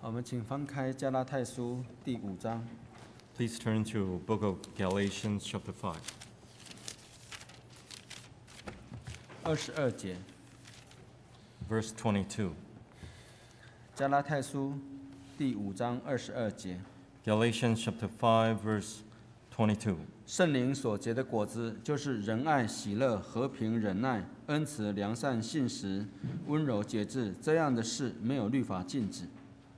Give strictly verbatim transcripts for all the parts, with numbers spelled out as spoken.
我们请翻开加拉太书第五章 Please turn to book of Galatians chapter five. 二十二节。 Verse twenty-two. 加拉太书第五章二十二节。 Galatians chapter five, verse twenty-two. 圣灵所结的果子，就是仁爱、喜乐、和平、忍耐、恩慈、良善、信实、温柔、节制，这样的事没有律法禁止。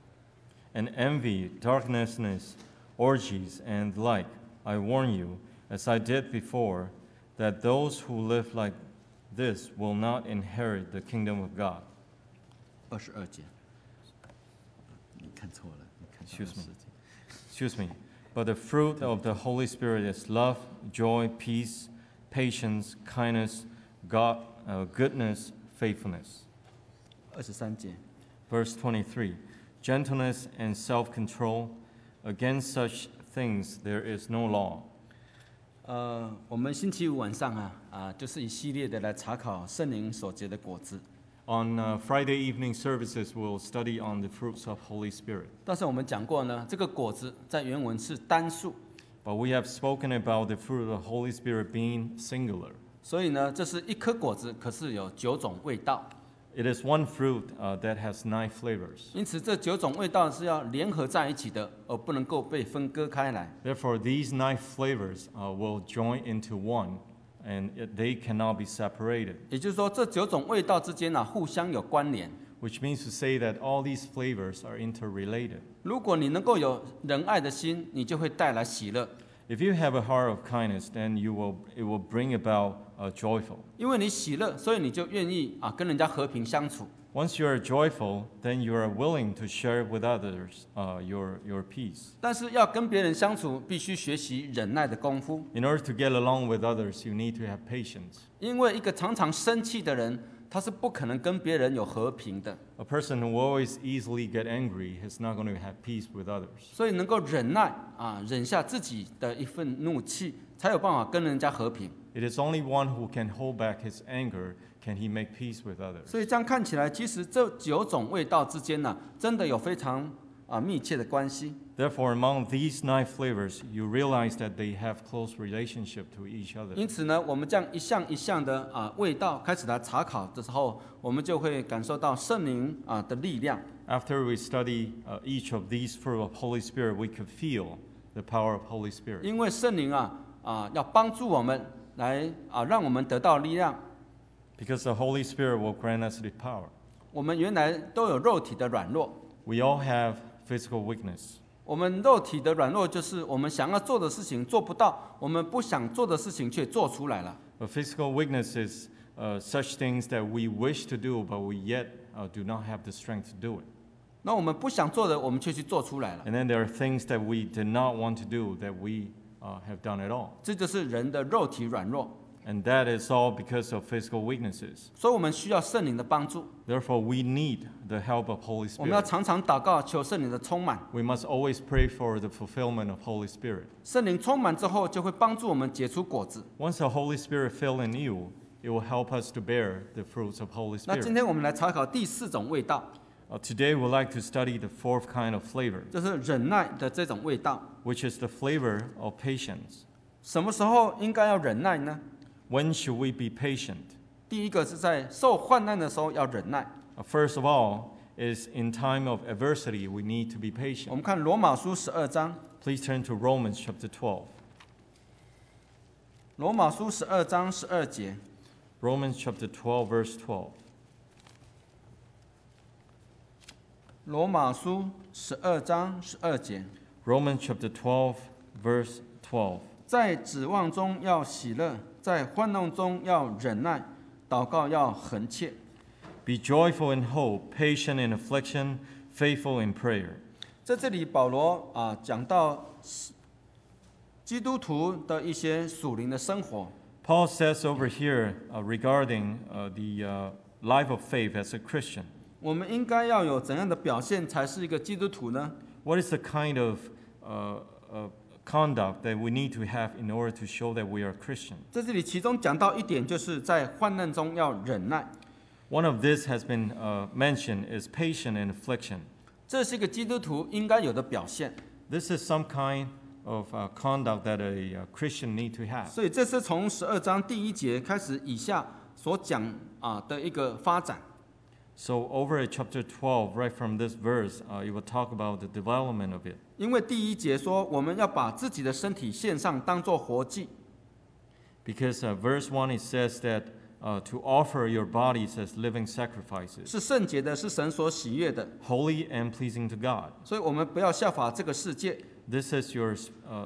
And envy, darkness, orgies, and the like, I warn you, as I did before, that those who live like this will not inherit the kingdom of God. 二十二节。你看错了，你看错了 Excuse me. 时间。 Excuse me. But the fruit of the Holy Spirit is love, joy, peace, patience, kindness, God, uh, goodness, faithfulness. 二十三节。 Verse twenty-three. Gentleness and self-control. Against such things there is no law. 呃，我们星期五晚上啊啊，就是一系列的来查考圣灵所结的果子。 On uh, Friday evening services, we'll study on the fruits of Holy Spirit. 但是我们讲过呢，这个果子在原文是单数， But we have spoken about the fruit of the Holy Spirit being singular. 所以呢，这是一颗果子，可是有九种味道。 It is one fruit uh, that has nine flavors. 因此，这九种味道是要联合在一起的，而不能够被分割开来。 Therefore, these nine flavors uh, will join into one, and it, they cannot be separated. 也就是说，这九种味道之间呢、啊，互相有关联。 Which means to say that all these flavors are interrelated. 如果你能够有仁爱的心，你就会带来喜乐， If you have a heart of kindness, then you will, it will bring about uh, joyful. 因为你喜乐，所以你就愿意啊跟人家和平相处。 Once you are joyful, then you are willing to share with others uh, your, your peace. 但是要跟别人相处，必须学习忍耐的功夫， In order to get along with others, you need to have patience. 因为一个常常生气的人，他是不可能跟别人有和平的。 A person who always easily get angry is not going to have peace with others. 所以能够忍耐啊，忍下自己的一份怒气，才有办法跟人家和平。 It is only one who can hold back his anger can he make peace with others. 所以这样看起来，其实这九种味道之间呢、真的有非常啊密切的关系。 Therefore, among these nine flavors, you realize that they have close relationship to each other. 因此呢，我们这样一项一项的啊味道开始来查考的时候，我们就会感受到圣灵啊的力量。 After we study uh, each of these fruit of Holy Spirit, we could feel the power of Holy Spirit. 因为圣灵啊啊要帮助我们来啊让我们得到力量。 Because the Holy Spirit will grant us the power. 我们原来都有肉体的软弱， We all have physical weakness. 我们肉体的软弱就是我们想要做的事情做不到，我们不想做的事情却做出来了。 But physical weakness is uh, such things that we wish to do, but we yet uh, do not have the strength to do it. 那我们不想做的，我们却去做出来了。 And then there are things that we did not want to do that we uh, have done at all. 这就是人的肉体软弱， And that is all because of physical weaknesses. 所以我们需要圣灵的帮助。 Therefore, we need the help of Holy 我们要 Spirit. 常常祷告，求圣灵的充满。 We must always pray for the fulfillment of Holy Spirit. 圣灵充满之后，就会帮助我们结出果子。 Once the Holy Spirit fills in you, it will help us to bear the fruits of Holy 那今 Spirit. 天我们来查考第四种味道， Uh, today, we'd like to study the fourth kind of flavor, 就是忍耐的这种味道。 which is the flavor of patience. 什么时候应该要忍耐呢？ When should we be patient? 第一个是在受患难的时候要忍耐。 Uh, first of all, is in time of adversity, we need to be 我 patient. 们看罗马书十二章， Please turn to Romans chapter twelve. 罗马书十二章十二节， Romans chapter twelve, verse twelve. 罗马书十二章十二节， Romans chapter twelve, verse twelve. 在指望中要喜乐，在患难中要忍耐，祷告要恒切。 Be joyful in hope, patient in affliction, faithful in prayer. 在这里，保罗啊讲到基督徒的一些属灵的生活。 Paul says over here uh, regarding uh, the uh, life of faith as a Christian. 我们应该要有怎样的表现才是一个基督徒呢？ What is the kind of uh, uh, conduct that we need to have in order to show that we are Christian? 在这里，其中讲到一点，就是在患难中要忍耐。 One of this has been uh, mentioned is patient in affliction. 这是一个基督徒应该有的表现。 This is some kind of uh, conduct that a uh, Christian need to have. 所以这是从十二章第一节开始以下所讲啊的一个发展。 So over at chapter twelve, right from this verse, uh, it will talk about the development of it. 因为第一节说我们要把自己的身体献上，当作活祭。 Because uh, verse one, it says that uh, to offer your bodies as living sacrifices, 是圣洁的，是神所喜悦的， holy and pleasing to God. 所以我们不要效法这个世界。 This is your, uh,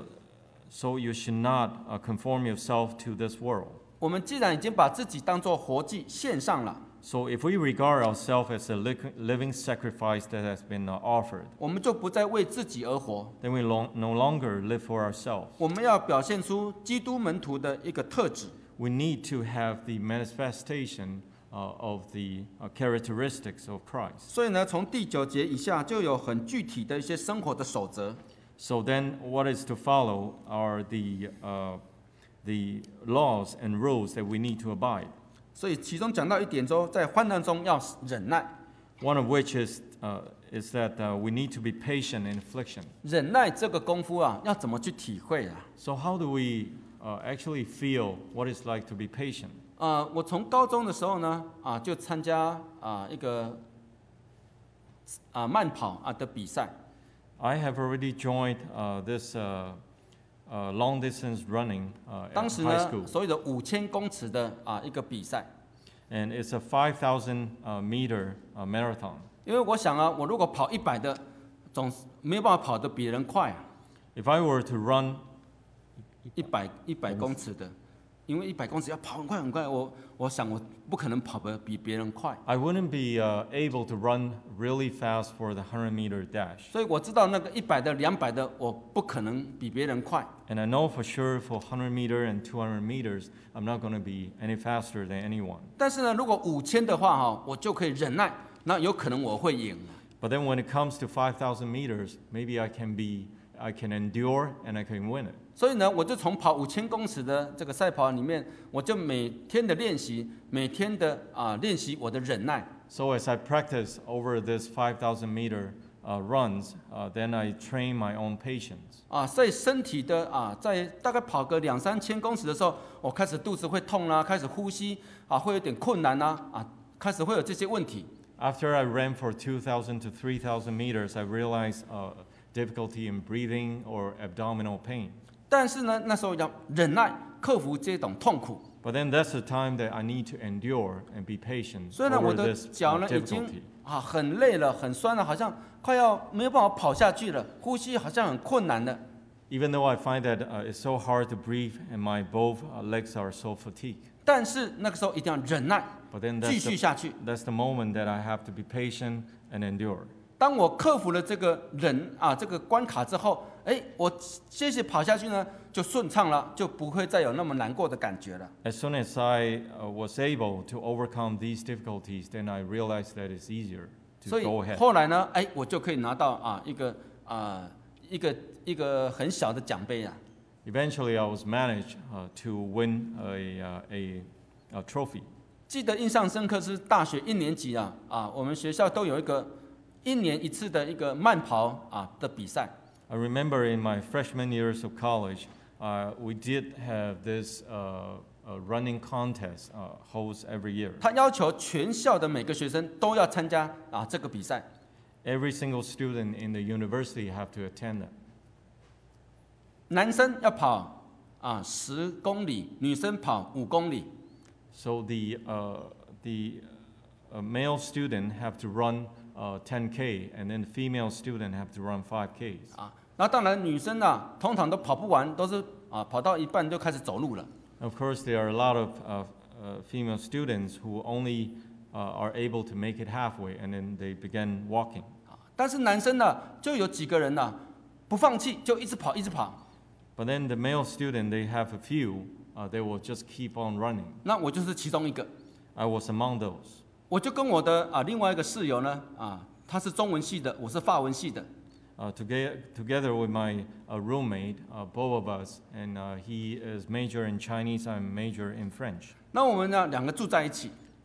so you should not uh, conform yourself to this world. 我们既然已经把自己当作活祭献上了， So if we regard ourselves as a li- living sacrifice that has been uh, offered, 我们就不再为自己而活， then we long, no longer live for ourselves. 我们要表现出基督门徒的一个特质。 We need to have the manifestation uh, of the uh, characteristics of Christ. 所以呢，从第九节以下就有很具体的一些生活的守则。 So then what is to follow are the, uh, the laws and rules that we need to abide. 所以其中讲到一点说，在患难中要忍耐。 One of which is, uh, is that uh, we need to be patient in affliction. 忍耐这个功夫啊，要怎么去体会啊？ So how do we uh, actually feel what it's like to be patient? 呃，我从高中的时候呢，啊，就参加啊一个啊慢跑啊的比赛。 I have already joined uh, this uh, uh, long distance running uh, 当 at 时 high 呢， school. 所有的五千公尺的啊一个比赛。 And it's a five thousand uh, meter uh, marathon. 因为我想啊，我如果跑一百的，总是没有办法跑得比人快啊， If I were to run 一百一百公尺的，因为一百公尺要跑很快很快，我我想我不可能跑得比别人快， I wouldn't be uh, able to run really fast for the one hundred meter dash. 所以我知道那个一百的、两百的，我不可能比别人快。 And I know for sure for one hundred meter and two hundred meters, I'm not going to be any faster than anyone. 但是呢，如果五千的话哈，我就可以忍耐，那有可能我会赢。 But then when it comes to five thousand meters, maybe I can be, I can endure and I can win it. 所以呢，我就从跑五千公尺的这个赛跑里面，我就每天的练习，每天的啊练习我的忍耐。 So as I practice over this five thousand meter uh, runs, uh, then I train my own patience. 啊，在身体的啊，在大概跑个两三千公尺的时候，我开始肚子会痛啦、开始呼吸啊会有点困难啦、啊，开始会有这些问题。 After I ran for two thousand to three thousand meters, I realized uh, difficulty in breathing or abdominal pain. 但是呢，那时候要忍耐，克服这种痛苦。 But then that's the time that I need to endure and be patient 所以呢，我 over 的 this 脚 uh, 呢已经 difficulty. 啊很累了，很酸了，好像快要没有办法跑下去了，呼吸好像很困难了。 Even though I find that uh, it's so hard to breathe and my both uh, legs are so fatigued. 但是那个时候一定要忍耐， But then 继 that's 续 the, 下去。 that's the moment that I have to be patient and endure. 当我克服了这个忍啊这个关卡之后，哎，我接着跑下去呢，就顺畅了，就不会再有那么难过的感觉了。 As soon as I uh, was able to overcome these difficulties, then I realized that it's easier 所 to 以 go ahead. 后来呢，哎，我就可以拿到啊一个啊一个一个很小的奖杯啊。 Eventually, I was managed uh, to win a, uh, a, a trophy. 记得印象深刻是大学一年级啊啊，我们学校都有一个一年一次的一个慢跑啊的比赛。 I remember in my freshman years of college, uh, we did have this uh, uh, running contest uh, holds every year. 他要求全校的每个学生都要参加啊这个比赛。 Every single student in the university have to attend it. 男生要跑啊十公里，女生跑五公里。 So the, uh, the uh, male student have to run uh, ten K, and then the female student have to run five Ks. 啊，那当然女生啊，通常都跑不完，都是啊跑到一半就开始走路了。 Of course, there are a lot of uh, uh, female students who only uh, are able to make it halfway, and then they begin walking. 啊，但是男生呢，就有几个人呢，不放弃，就一直跑，一直跑。 But then the male student, they have a few, uh, they will just keep on running. 那我就是其中一个， I was among those. 我就跟我的啊另外一个室友呢，啊，他是中文系的，我是法文系的。 Uh, together, together with my uh, roommate, uh, both of us, and uh, he is major in Chinese, I'm major in French. 那我们呢两个住在一起，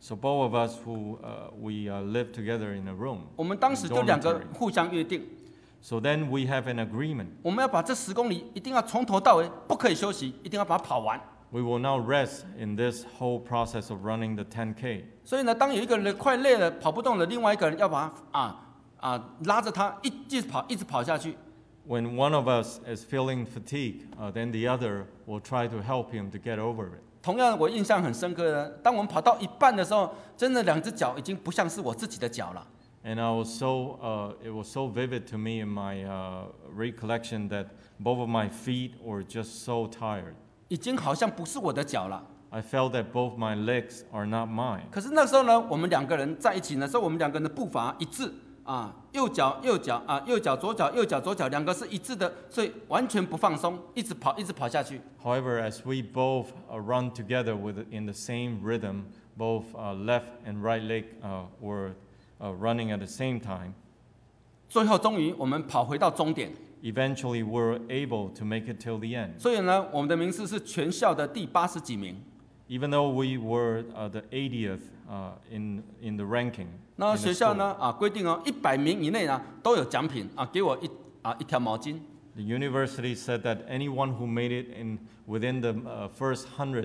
So both of us who uh, we uh, live together in a room. 我们当时就两个互相约定， So then we have an agreement. 我们要把这十公里一定要从头到尾不可以休息，一定要把它跑完。 We will not rest in this whole process of running the ten K. 所以呢，当有一个人快累了跑不动了，另外一个人要把他啊啊拉着他一直跑一直跑下去。 When one of us is feeling fatigue, uh, then the other will try to help him to get over it. 同样，我印象很深刻的，当我们跑到一半的时候，真的两只脚已经不像是我自己的脚了。 And I was so, uh, it was so vivid to me in my uh, recollection that both of my feet were just so tired. 已经好像不是我的脚了。 I felt that both my legs are not mine. 可是那时候呢，我们两个人在一起呢，时候我们两个人的步伐一致啊，右脚右脚啊，右脚左脚右脚左脚，两个是一致的，所以完全不放松，一直跑一直跑下去。 However, as we both uh, run together with in the same rhythm, both uh, left and right leg uh, were uh, running at the same time. 最后终于我们跑回到终点， Eventually, we were able to make it till the end. 所以呢，我们的名次是全校的第八十几名。 Even though we were uh, the eightieth uh, in in the ranking. 那 in the 学校 school. 呢啊规定哦，一百名以内呢都有奖品啊，给我一啊一条毛巾。 The university said that anyone who made it in within the uh, first hundred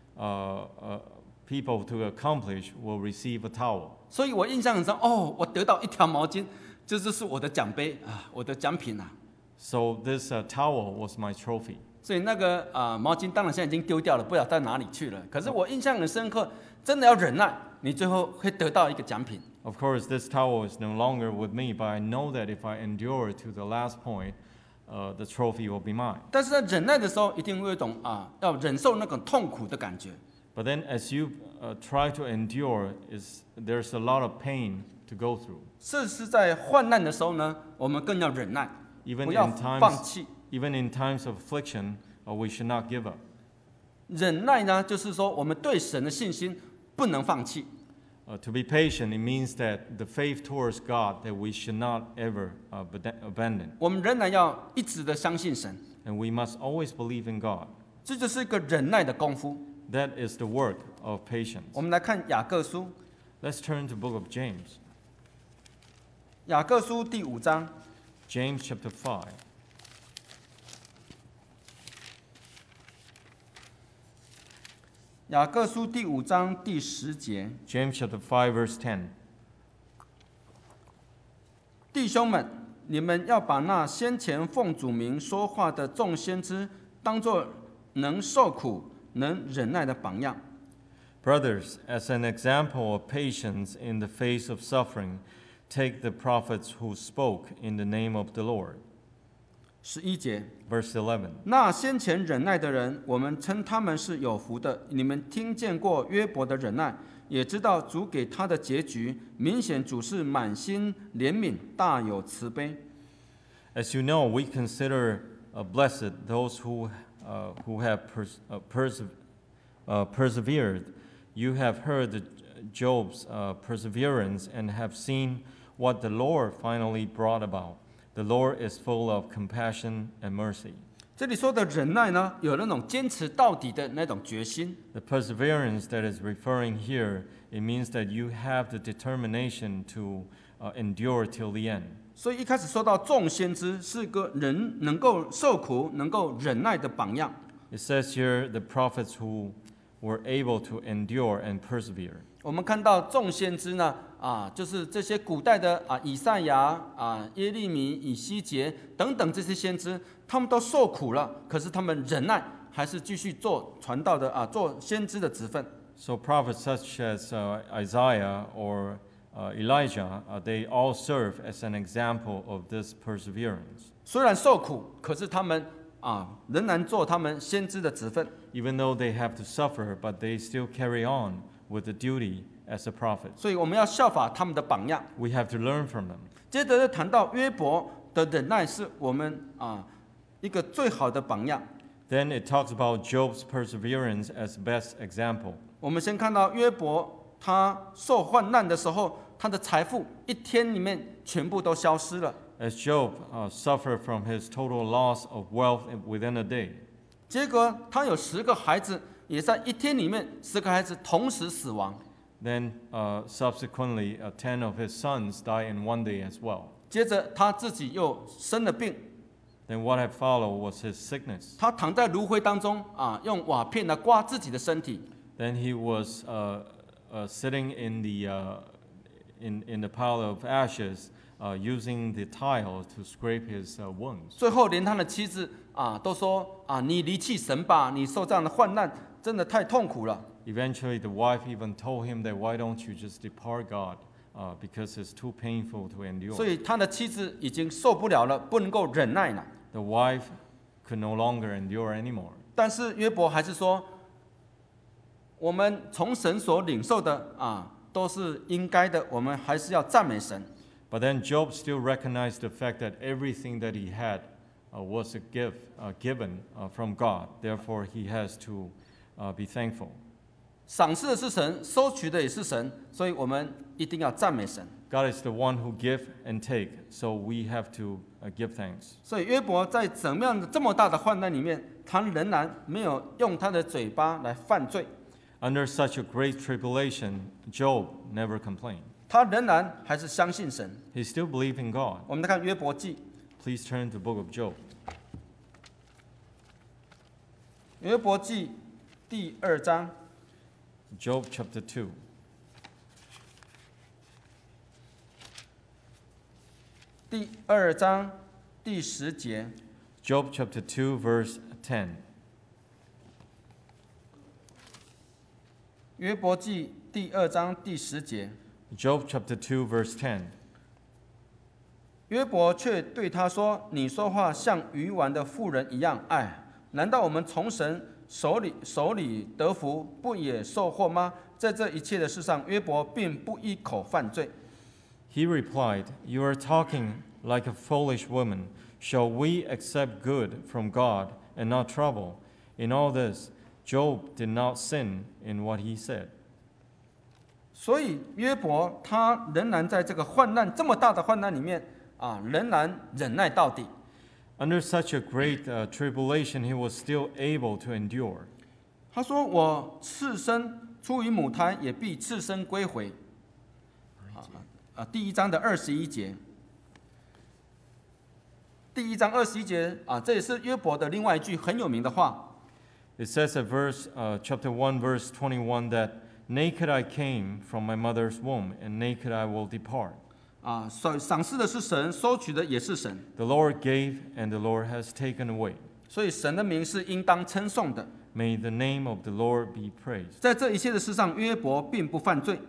uh, uh, people to accomplish will receive a towel. 所以我印象很深哦，我得到一条毛巾，这就是我的奖杯啊，我的奖品啊。 So this uh, towel was my trophy. 所以那个啊、呃、毛巾当然现在已经丢掉了，不知道到哪里去了。可是我印象很深刻，真的要忍耐，你最后会得到一个奖品。 Of course, this towel is no longer with me, but I know that if I endure to the last point, uh, the trophy will be mine. 但是在忍耐的时候，一定会有一种啊要忍受那种痛苦的感觉。 But then, as you uh, try to endure, is there's a lot of pain to go through. 这是在患难的时候呢，我们更要忍耐， Even 不要 in times, 放弃。 even in times of affliction, uh, we should not give up. 忍耐呢，就是说我们对神的信心不能放弃。 Uh, to be patient, it means that the faith towards God that we should not ever uh, abad- abandon, 我们仍然要一直的相信神， and we must always believe in God. 这就是一个忍耐的功夫。 That is the work of patience. 我们来看雅各书， Let's turn to the book of James. 雅各书第五章， James chapter five. 雅各书第五章第十节， James chapter five, verse ten. 弟兄们，你们要把那先前奉主名说话的众先知，当作能受苦、能忍耐的榜样。 Brothers, as an example of patience in the face of suffering, take the prophets who spoke in the name of the Lord. 十一节， Verse eleven. 那先前忍耐的人，我们称他们是有福的。你们听见过约伯的忍耐，也知道主给他的结局。明显主是满心怜悯，大有慈悲。 As you know, we consider uh, blessed those who, uh, who have pers- uh, perse- uh, persevered. You have heard the, Job's uh, perseverance and have seen what the Lord finally brought about. The Lord is full of compassion and mercy. 这里说的忍耐呢，有那种坚持到底的那种决心。 The perseverance that is referring here, it means that you have the determination to uh, endure till the end. 所以一开始说到众先知是个人能够受苦、能够忍耐的榜样。 It says here the prophets who were able to endure and persevere. 我们看到众先知呢，啊，就是这些古代的啊，以赛亚啊、耶利米、以西结等等这些先知，他们都受苦了，可是他们忍耐，还是继续做传道的啊，做先知的职分。 So prophets such as uh, Isaiah or uh, Elijah, uh, they all serve as an example of this perseverance. 虽然受苦，可是他们啊，仍然做他们先知的职分。 Even though they have to suffer, but they still carry on with the duty as a prophet. 所以我们要效法他们的榜样。 We have to learn from them. 接着就谈到约伯的忍耐是我们啊一个最好的榜样。 Then it talks about Job's perseverance as best example. 我们先看到约伯他受患难的时候，他的财富一天里面全部都消失了。 As Job uh, suffered from his total loss of wealth within a day. 结果他有十个孩子，也在一天里面十个孩子同时死亡。 Then uh, subsequently, uh, ten of his sons die in one day as well. 接着他自己又生了病， Then what had followed was his sickness. 他躺在炉灰当中啊，用瓦片来刮自己的身体。 Then he was uh, uh, sitting in the, uh, in, in the pile of ashes, uh, using the tile to scrape his uh, wounds. 最后连他的妻子啊都说啊，你离弃神吧，你受这样的患难真的太痛苦了。 Eventually, the wife even told him that, why don't you just depart, God, uh, because it's too painful to endure. 所以他的妻子已经受不了了，不能够忍耐了。 The wife could no longer endure anymore. 但是约伯还是说，我们从神所领受的啊，都是应该的，我们还是要赞美神。 But then Job still recognized the fact that everything that he had uh, was a gift uh, given uh, from God. Therefore, he has to uh, be thankful. 赏赐的是神，收取的也是神，所以我们一定要赞美神。 God is the one who give and take, so we have to uh, give thanks. 所以约伯在怎么样的这么大的患难里面，他仍然没有用他的嘴巴来犯罪， Under such a great tribulation, Job never complained. 他仍然还是相信神。 He still believed in God. 我们来看约伯记， Please turn to the book of Job. 约伯记第二章 Job chapter two. 第二章第十节。 Job chapter two, verse ten. 约伯记第二章第十节， Job chapter two, verse ten. 约伯却对他说：“你说话像愚顽的妇人一样。哎，难道我们从神手里手里得福，不也受祸吗？”在这一切的事上，约伯并不一口犯罪。 He replied, You are talking like a foolish woman. Shall we accept good from God and not trouble? In all this, Job did not sin in what he said. 所以约伯他仍然在这个患难这么大的患难里面啊，仍然忍耐到底。 Under such a great uh, tribulation, he was still able to endure. 他说：“我赤身出于母胎，也必赤身归回。”啊啊，第一章的二十一节。第一章二十一节啊，这也是约伯的另外一句很有名的话。 It says at verse, uh, chapter one, verse twenty-one, that naked I came from my mother's womb, and naked I will depart. 啊，赏赏赐的是神，收取的也是神， The Lord gave, and the Lord has taken away. 所以神的名是应当称颂的。 May the name of the Lord be praised. 在这一切的事上，约伯并不犯罪，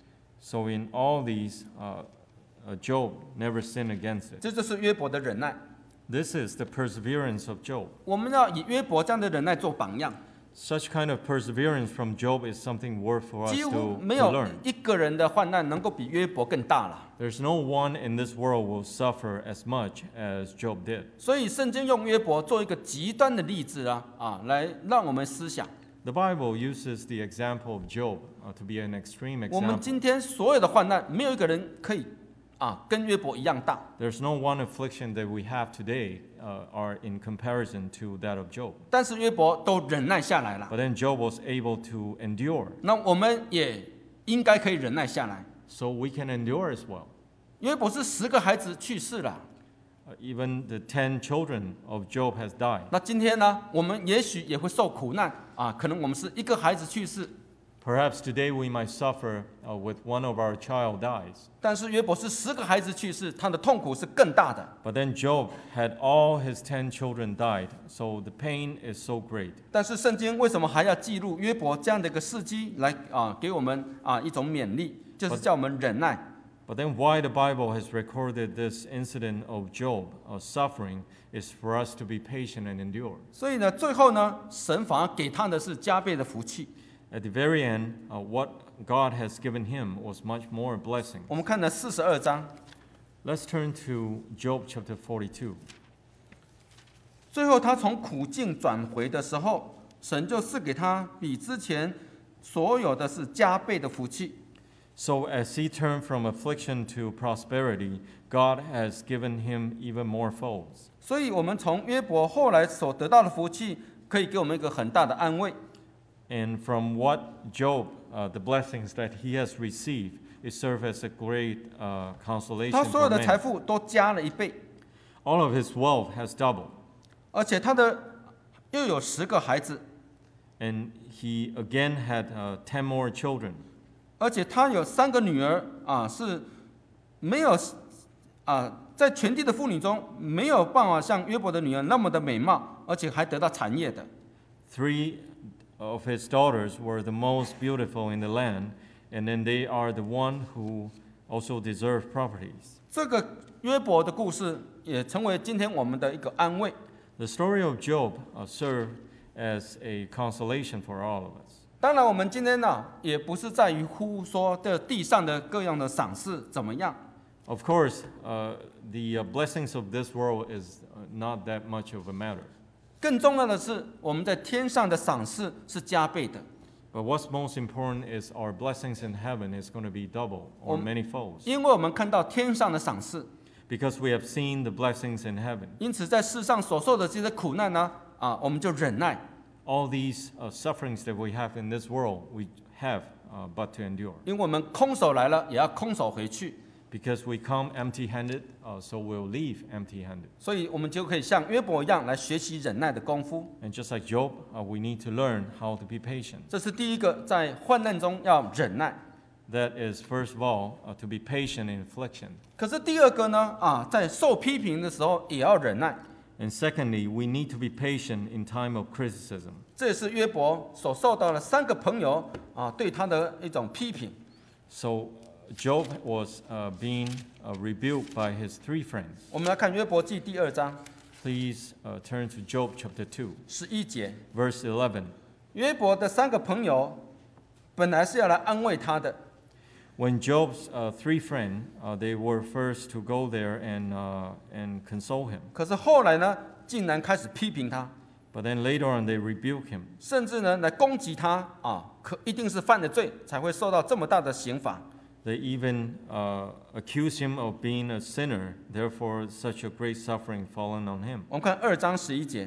So in all these, uh, uh, Job never sinned against it. 这就是约伯的忍耐。 This is the perseverance of Job. 我们要以约伯这样的忍耐做榜样。 Such kind of perseverance from Job is something worth for us 几 to, 乎 to 没有 learn. 一个人的患难能够比约伯更大了。 There's no one in this world will suffer as much as Job did. 所以圣经用约伯做一个极端的例子啊啊，来让我们思想。 The Bible uses the example of Job uh, to be an extreme 我们 example. 今天所有的患难，没有一个人可以啊跟约伯一样大。 There's no one affliction that we have today uh, are in comparison to that of Job. 但是约伯都忍耐下来了， But then Job was able to endure. 那我们也应该可以忍耐下来。 So we can endure as well. 约伯是十个孩子去世了， Uh, even the ten children of Job has died. 那今天呢，我们也许也会受苦难啊，可能我们是一个孩子去世， Perhaps today we might suffer uh, with one of our child dies. 但是约伯是十个孩子去世，他的痛苦是更大的。 But then Job had all his ten children died, so the pain is so great. 但是圣经为什么还要记录约伯这样的一个事迹来啊给我们啊一种勉励，就是叫我们忍耐。 But then why the Bible has recorded this incident of Job of suffering is for us to be patient and endure. 所以呢，最后呢，神反而给他的是加倍的福气。 At the very end, uh, what God has given him was much more blessing. 我们看了四十二章， Let's turn to Job chapter forty-two. 最后他从苦境转回的时候，神就赐给他比之前所有的是加倍的福气。 So as he turned from affliction to prosperity, God has given him even more folds. 所以，我们从约伯后来所得到的福气，可以给我们一个很大的安慰。 And from what Job uh, the blessings that he has received, it served as a great uh, 他 consolation 所有 for 的财 many. 富都加了一倍， All of his wealth has doubled, 而且他的又有十个孩子， and he again had uh, ten more children. 而且他有三个女儿啊，是没有啊，在全地的妇女中没有办法像约伯的女儿那么的美貌，而且还得到产业的。 Three of his daughters were the most beautiful in the land, and then they are the one who also deserve properties. 这个约伯的故事也成为今天我们的一个安慰。 The story of Job uh, served as a consolation for all of us. 当然，我们今天呢，也不是在于乎说这地上的各样的赏赐怎么样， Of course, uh, the uh, blessings of this world is uh, not that much of a matter. 更重要的是我们在天上的赏赐是加倍的。 But what's most important is our blessings in heaven is going to be double or Um, many folds. 因为我们看到天上的赏赐， Because we have seen the blessings in heaven. 因此在世上所受的这些苦难呢，啊，我们就忍耐。 All these uh, sufferings that we have in this world, we have uh, but to endure. 因为我们空手来了，也要空手回去， Because we come empty-handed, uh, so we'll leave empty-handed. 所以我们就可以像约伯一样来学习忍耐的功夫。 And just like Job, uh, we need to learn how to be patient. 这是第一个，在患难中要忍耐。 That is, first of all, uh, to be patient in affliction. 可是第二个呢，啊，在受批评的时候也要忍耐。 And secondly, we need to be patient in time of criticism. 这也是约伯所受到了三个朋友啊对他的一种批评。 So Job was uh, being uh, rebuked by his three friends. 我们来看约伯记第二章 Please uh, turn to Job chapter two, 十一节， verse eleven. 约伯的三个朋友本来是要来安慰他的， When Job's uh, three friends, uh, they were first to go there and, uh, and console him. 可是后来呢，竟然开始批评他， But then later on, they rebuke him. 甚至呢来攻击他啊，可一定是犯了罪才会受到这么大的刑罚。 They even uh, accuse him of being a sinner, therefore such a great suffering fallen on him. 我们看二章十一节，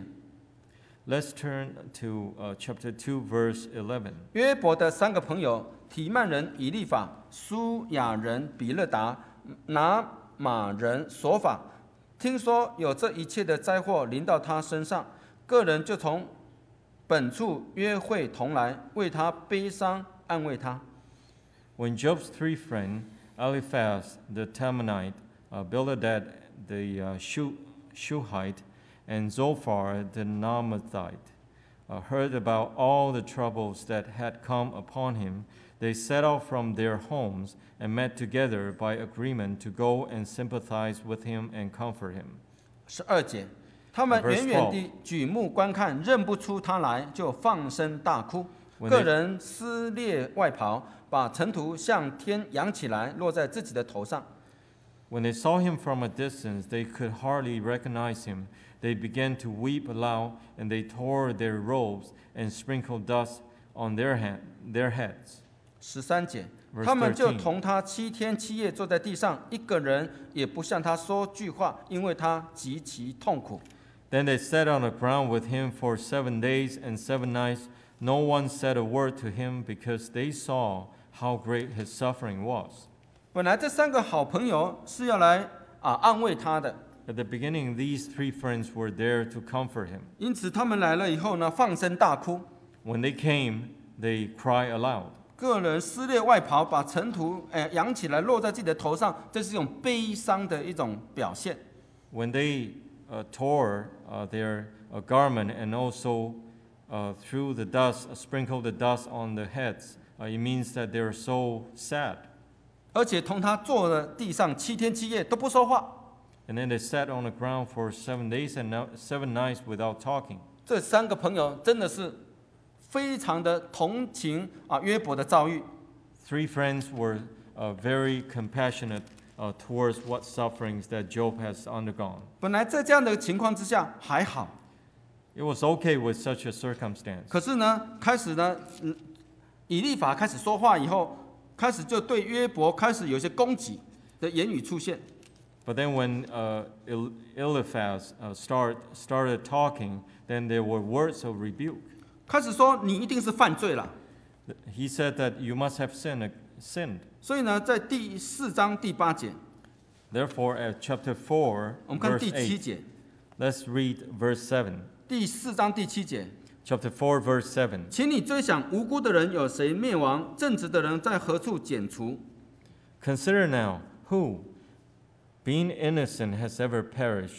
Let's turn to uh, chapter two, verse eleven. 约伯的三个朋友提曼人以利法、苏亚人比勒达、拿马人索法，听说有这一切的灾祸临到他身上，个人就从本处约会同来，为他悲伤，安慰他。 When Job's three friends, Eliphaz the Temanite, uh, Bildad the uh, Shu- Shuhite, and Zophar the Naamathite, uh, heard about all the troubles that had come upon him, they set out from their homes and met together by agreement to go and sympathize with him and comfort him. 十二节，他们 Verse 远远地举目观看，认不出他来，就放声大哭。 When 个 they- 人撕裂外袍，把尘土向天扬起来，落在自己的头上。 When they saw him from a distance, they could hardly recognize him. They began to weep aloud, and they tore their robes and sprinkled dust on their, hand, their heads. 十三节， Verse 他们就 thirteen. 同他七天七夜坐在地上，一个人也不向他说句话，因为他极其痛苦。 Then they sat on the ground with him for seven days and seven nights. No one said a word to him because they saw how great his suffering was. 本来这三个好朋友是要来啊安慰他的， At the beginning, these three friends were there to comfort him. 因此他们来了以后呢，放声大哭， When they came, they cried aloud. 个人撕裂外袍，把尘土呃扬起来，落在自己的头上，这是一种悲伤的一种表现。 When they uh, tore uh, their uh, garment and also uh, threw the dust, uh, sprinkled the dust on their heads, uh, it means that they're so sad. 而且同他坐在地上七天七夜都不说话。 And then they sat on the ground for seven days and no- seven nights without talking. 这三个朋友真的是非常的同情啊约伯的遭遇， Three friends were uh, very compassionate uh, towards what sufferings that Job has undergone. 本来在这样的情况之下还好， It was okay with such a circumstance. 可是呢，开始呢，嗯以利法开始说话以后，开始就对约伯开始有一些攻击的言语出现。 But then when uh, El- Eliphaz uh, start, started talking, then there were words of rebuke. 开始说你一定是犯罪了， He said that you must have sinned, sinned. 所以呢，在第四章第八节， Therefore, at chapter four, 我们看 verse 第七 eight, 节， let's read verse seven. 第四章第七节， Chapter four, verse seven. 请你追想无辜的人有谁灭亡，正直的人在何处剪除？ Consider now who, being innocent, has ever perished.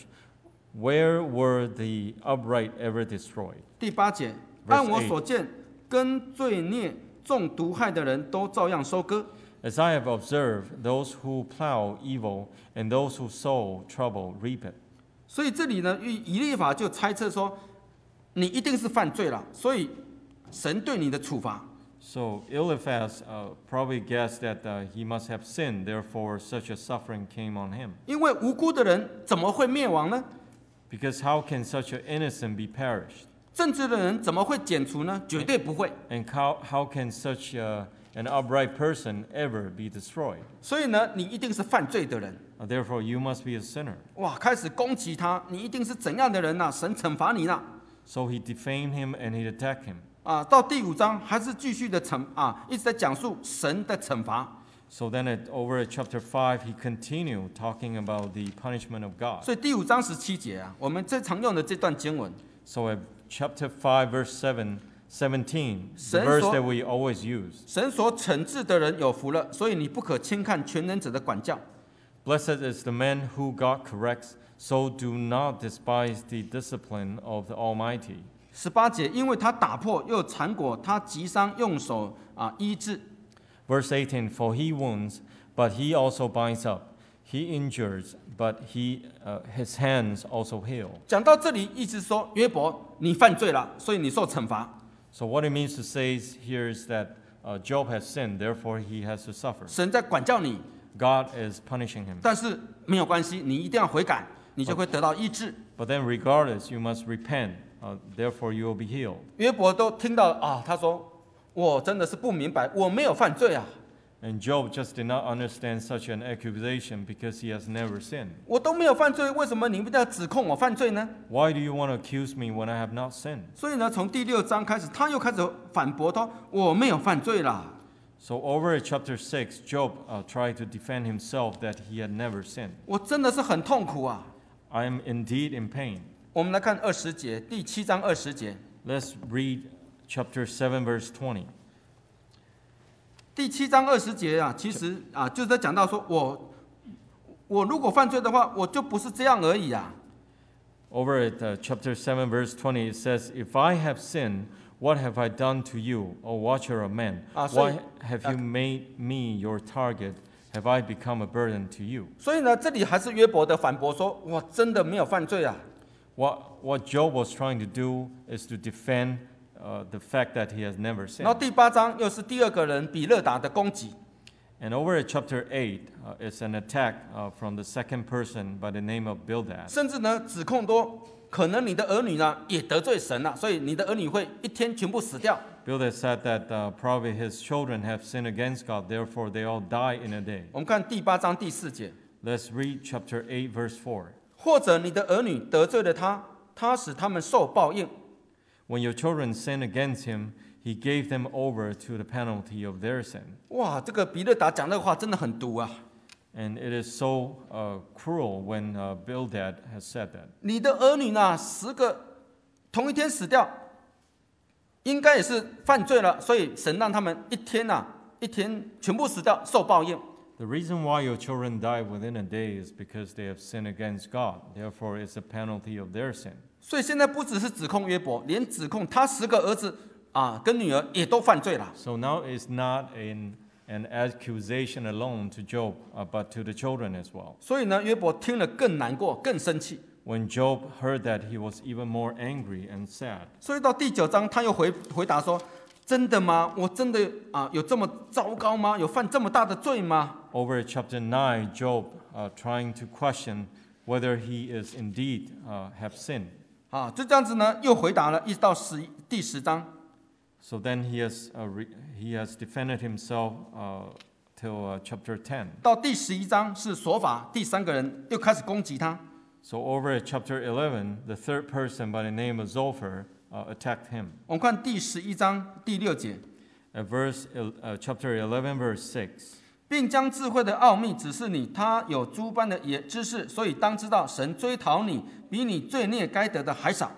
Where were the upright ever destroyed? 第八节， Verse 按我所见，跟罪孽、中毒害的人都照样收割。 As I have observed, those who plow evil and those who sow trouble reap it. 所以这里呢，以以利法就猜测说，你一定是犯罪了，所以神对你的处罚。 So Eliphaz uh, probably guessed that uh, he must have sinned, therefore such a suffering came on him. 因为无辜的人怎么会灭亡呢？ Because how can such an innocent be perished? 正直的人怎么会剪除呢？绝对不会。 And how, how can such uh, an upright person ever be destroyed? 所以呢，你一定是犯罪的人。 Uh, therefore, you must be a sinner. 哇，开始攻击他，你一定是怎样的人呐、啊？神惩罚你啦！ So he defamed him and he attacked him. 啊，到第五章还是继续的惩啊，一直在讲述神的惩罚。 So then at, over at chapter five, he continued talking about the punishment of God. 所以第五章十七节啊，我们最常用的这段经文， So at chapter five, verse seven, seventeen, the 神 verse 所- that we always use. 神所惩治的人有福了，所以你不可轻看全能者的管教。 Blessed is the man who God corrects, so do not despise the discipline of the Almighty. 十八节，因为他打破又缠裹，他击伤用手啊医治。 Verse eighteen, for he wounds, but he also binds up. He injures, but he, uh, his hands also heal. 讲到这里，意思说约伯你犯罪了，所以你受惩罚。 So what it means to say is, here is that uh, Job has sinned, therefore he has to suffer. 神在管教你， God is punishing him. 但是没有关系，你一定要悔改，你就会得到医治。 But then regardless, you must repent, uh, therefore you will be healed. 约伯都听到啊，他说我真的是不明白，我没有犯罪啊， And Job just did not understand such an accusation because he has never sinned. 我都没有犯罪，为什么你们要指控我犯罪呢？ Why do you want to accuse me when I have not sinned? 所以呢，从第六章开始，他又开始反驳他，我没有犯罪啦。 So over at chapter six, Job uh, tried to defend himself that he had never sinned. 我真的是很痛苦啊。 I am indeed in pain. 我们来看二十节，第七章二十节， Let's read chapter seven, verse twenty. 第七章二十节啊，其实啊，就是在讲到说我我如果犯罪的话，我就不是这样而已啊。 Over at uh, chapter seven, verse twenty, it says, If I have sinned, what have I done to you, O watcher of men? Ah, so- Why have you made me your target? Have I become a burden to you? 所以呢，这里还是约伯的反驳说，我真的没有犯罪啊。 What, what Job was trying to do is to defend uh, the fact that he has never 然后 sinned. 第八章又是第二个人比勒达的攻击， And over at chapter eight, uh, it's an attack uh, from the second person by the name of Bildad. 甚至呢指控多，可能你的儿女呢也得罪神了，所以你的儿女会一天全部死掉。 Bildad said that uh, probably his children have sinned against God, therefore they all die in a day. 我们看第八章第四节， Let's read chapter eight, verse four. 或者你的儿女得罪了他，他使他们受报应。 When your children sin against him, he gave them over to the penalty of their sin. 哇，这个比勒达讲那个话真的很毒啊！ And it is so uh, cruel when uh, Bildad has said that. 你的儿女呢，十个同一天死掉，应该也是犯罪了，所以神让他们一天呐、啊，一天全部死掉，受报应。 The reason why your children die within a day is because they have sinned against God. Therefore, it's a penalty of their sin. 所以现在不只是指控约伯，连指控他十个儿子啊跟女儿也都犯罪了。 So now it's not an, an accusation alone to Job, uh, but to the children as well. 所以呢，约伯听了更难过，更生气。 When Job heard that, he was even more angry and sad. 所以到第九章，他又回回答说：“真的吗？我真的啊有这么糟糕吗？有犯这么大的罪吗？” Over at chapter nine, Job uh, trying to question whether he is indeed uh, have sinned. 啊，就这样子呢，又回答了，一直到十第十章。 So then he has uh, re- he has defended himself uh, till uh, chapter ten. 到第十一章是索法第三个人又开始攻击他。 So over at chapter eleven, the third person by the name of Zophar uh, attacked him. 我们看第十一章第六节， At verse, uh, chapter eleven, verse six. 并将智慧的奥秘指示你，他有诸般的也知识，所以当知道神追讨你，比你罪孽该得的还少。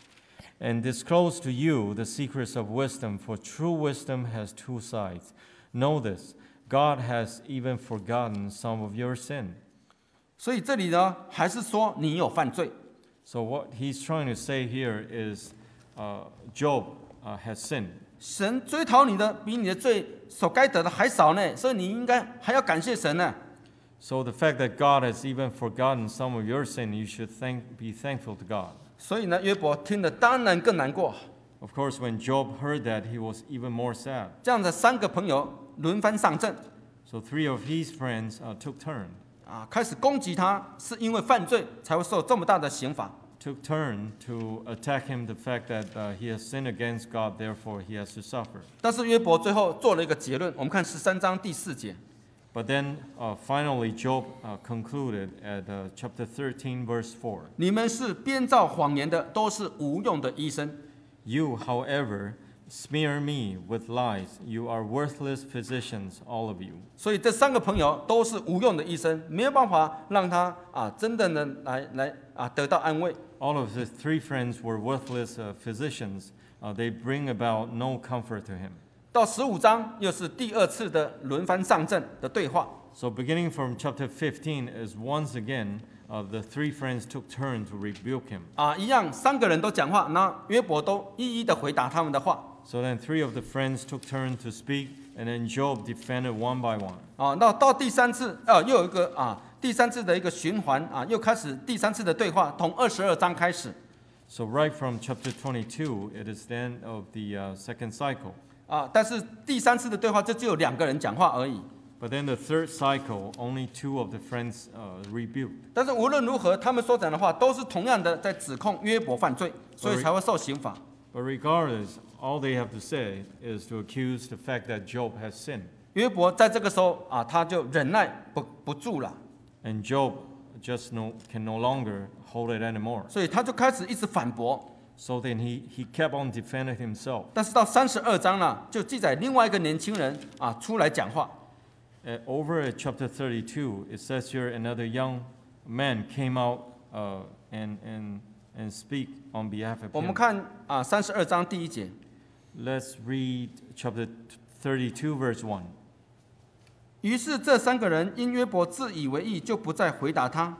And disclose to you the secrets of wisdom, for true wisdom has two sides. Know this, God has even forgotten some of your sin. 所以这里呢，还是说你有犯罪。 So what he's trying to say here is, uh, Job uh, has sinned. 神追讨你的比你的罪所该得的还少呢，所以你应该还要感谢神呢。 So the fact that God has even forgotten some of your sin, you should thank, be thankful to God. 所以呢，约伯听得当然更难过。 Of course, when Job heard that, he was even more sad. 这样的三个朋友轮番上阵， So three of his friends uh, took turn, 啊，开始攻击他，是因为犯罪才会受这么大的刑罚。 took turn to attack him, the fact that uh, he has sinned against God, therefore he has to suffer. 但是约伯最后做了一个结论，我们看十三章第四节。 But then uh, finally Job uh, concluded at uh, chapter thirteen, verse four. 你们是编造谎言的，都是无用的医生。 You, however, smear me with lies. You are worthless physicians, all of you. 所以这三个朋友都是无用的医生，没有办法让他啊真的能来来啊得到安慰。 All of his three friends were worthless uh, physicians. Uh, they bring about no comfort to him. 到十五章又是第二次的轮番上阵的对话。 So beginning from chapter fifteen is once again uh, the three friends took turn to rebuke him. 啊，一样三个人都讲话，那约伯都一一的回答他们的话。 So then three of the friends took turn to speak, and then Job defended one by one. 啊，那到第三次，呃，又有一个啊，第三次的一个循环啊，又开始第三次的对话，从二十二章开始。 So right from chapter twenty-two, it is the end of the uh, second cycle. 啊，但是第三次的对话，这只有两个人讲话而已。 But then the third cycle, only two of the friends uh, rebuked. 但是无论如何，他们所讲的话都是同样的在指控约伯犯罪，所以才会受刑罚。 But regardless, all they have to say is to accuse the fact that Job has sinned. 约伯在这个时候啊，他就忍耐不不住了， And Job just no, can no longer hold it anymore. 所以他就开始一直反驳。 So then he, he kept on defending himself. 但是到三十二章呢，就记载另外一个年轻人啊出来讲话。 Uh, over at chapter thirty-two, it says here another young man came out uh, and, and, and speak on behalf of 我们 him. 看啊三十二章第一节， Let's read chapter thirty-two, verse one. 于是这三个人因约伯自以为义，就不再回答他。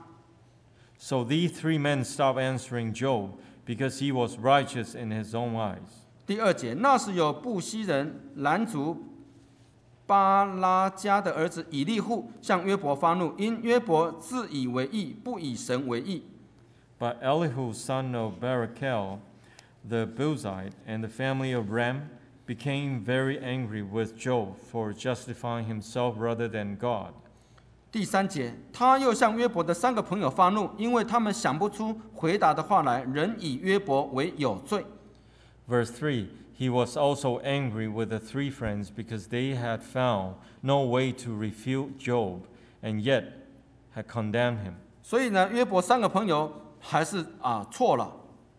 So these three men stopped answering Job because he was righteous in his own eyes. 第二节，那时有布西人兰族巴拉加的儿子以利户向约伯发怒，因约伯自以为义，不以神为义。 But Elihu, son of Barachel, the Buzite, and the family of Ram became very angry with Job for justifying himself rather than God. 第三节，他又向约伯的三个朋友发怒，因为他们想不出回答的话来，仍以约伯为有罪。 Verse three, he was also angry with the three friends because they had found no way to refute Job and yet had condemned him. 所以呢，约伯三个朋友还是啊错了，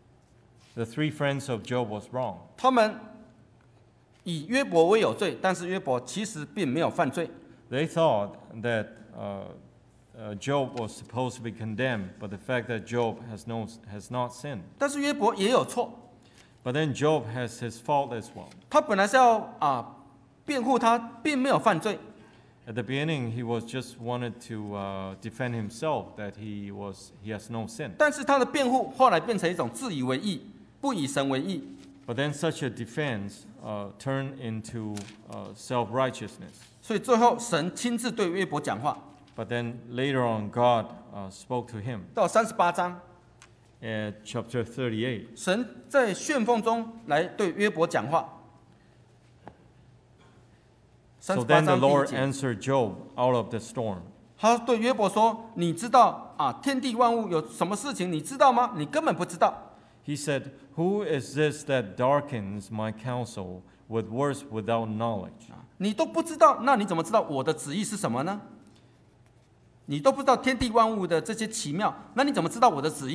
The three friends of Job was wrong. 他们以约伯为有罪，但是约伯其实并没有犯罪。 They thought that uh, uh, Job was supposed to be condemned, but the fact that Job has, no, has not sinned. 但是约伯也有错， But then Job has his fault as well. 他本来是要啊辩护他并没有犯罪， At the beginning, he was just wanted to uh, defend himself that he was he has no sin. 但是他的辩护后来变成一种自以为义，不以神为义。 But then such a defense uh, turned into uh, self-righteousness. 所以最后神亲自对约伯讲话， But then later on, God uh, spoke to him 到三十八章， at chapter thirty-eight. 神在旋风中来对约伯讲话。 三 So 十八 then the 章第一 Lord 节， answered Job out of the storm. 他对约伯说：“你知道啊，天地万物有什么事情，你知道吗？你根本不知道。 He said, "Who is this that darkens my counsel with words without knowledge?" 你都不知道，那你怎么知道我的旨意是什么呢？ ”你都不知道天地万物的这些奇妙，那你怎么知道我的旨意？ So then the Lord answered Job out of the storm. 你都不知道那你怎么知道我的旨意？ 你都不知道天地万物的这些奇妙，那你怎么知道我的旨意？ 你都不知道天地万物的这些奇妙，那你怎么知道我的旨意？ So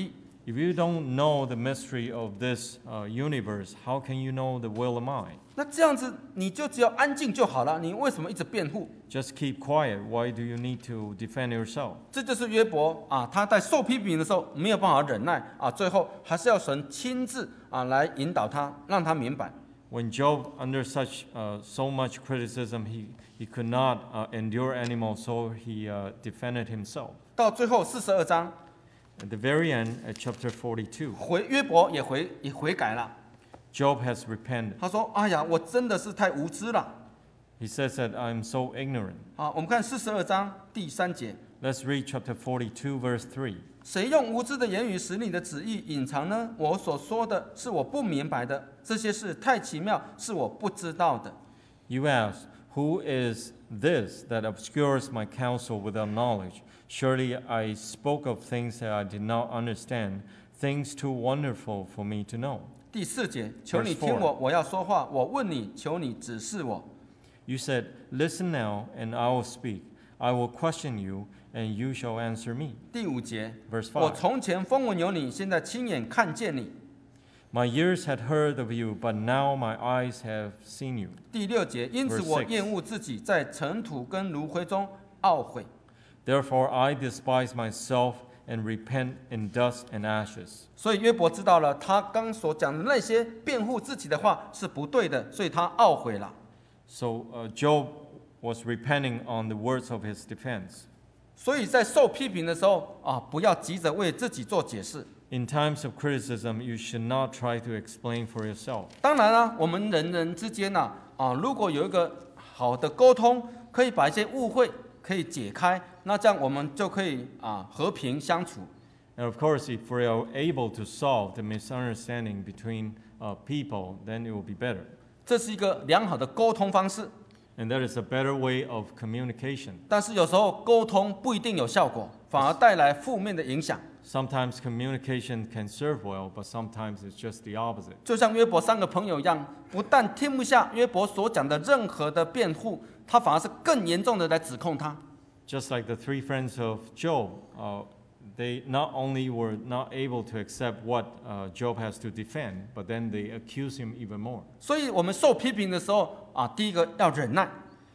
If you don't know the mystery of this uh, universe, how can you know the will of mine? 那这样子你就只要安静就好了，你为什么一直辩护？ Just keep quiet. Why do you need to defend yourself? 这就是约伯啊，他在受批评的时候没有办法忍耐啊，最后还是要神亲自啊来引导他，让他明白。 When Job, under such uh, so much criticism, he, he could not uh, endure anymore, so he uh, defended himself. 到最后四十二章， At the very end, at chapter forty-two, 回约伯也回也悔改了。 Job has repented. 他说：“哎呀，我真的是太无知了。 He says that I'm so ignorant. ” 好，我们看四十二章第三节。 Let's read chapter forty-two, verse three. 谁用无知的言语使你的旨意隐藏呢？我所说的是我不明白的，这些事太奇妙，是我不知道的。 You ask, who is this that obscures my counsel without knowledge? Surely I spoke of things that I did not understand, things too wonderful for me to know. 第四节，求你听我，我要说话。我问你，求你指示我。 You said, listen now, and I will speak. I will question you, and you shall answer me. 第五节， Verse 我 five. 从前风闻有你，现在亲眼看见你。 My ears had heard of you, but now my eyes have seen you. 第六节，因此 Verse 我 six. 厌恶自己，在尘土跟炉灰中懊悔。 Therefore I despise myself and repent in dust and ashes. 所以约伯知道了，他刚所讲的那些辩护自己的话是不对的，所以他懊悔了。 So uh, Job was repenting on the words of his defense. 所以在受批评的时候啊，不要急着为自己做解释。 In times of criticism, you should not try to explain for yourself. 当然啦、我们人人之间呐啊如果有一个好的沟通，可以把一些误会可以解开，那这样我们就可以啊和平相处。 And of course, if we are able to solve the misunderstanding between uh, people, then it will be better. 这是一个良好的沟通方式， And that is a better way of communication. 但是有时候沟通不一定有效果，反而带来负面的影响。 Sometimes communication can serve well, but sometimes it's just the opposite. 就像约伯三个朋友一样，不但听不下约伯所讲的任何的辩护，他反而是更严重的来指控他。 Just like the three friends of Job, uh, they not only were not able to accept what uh, Job has to defend, but then they accuse him even more. 所以我们受批评的时候啊，第一个要忍耐。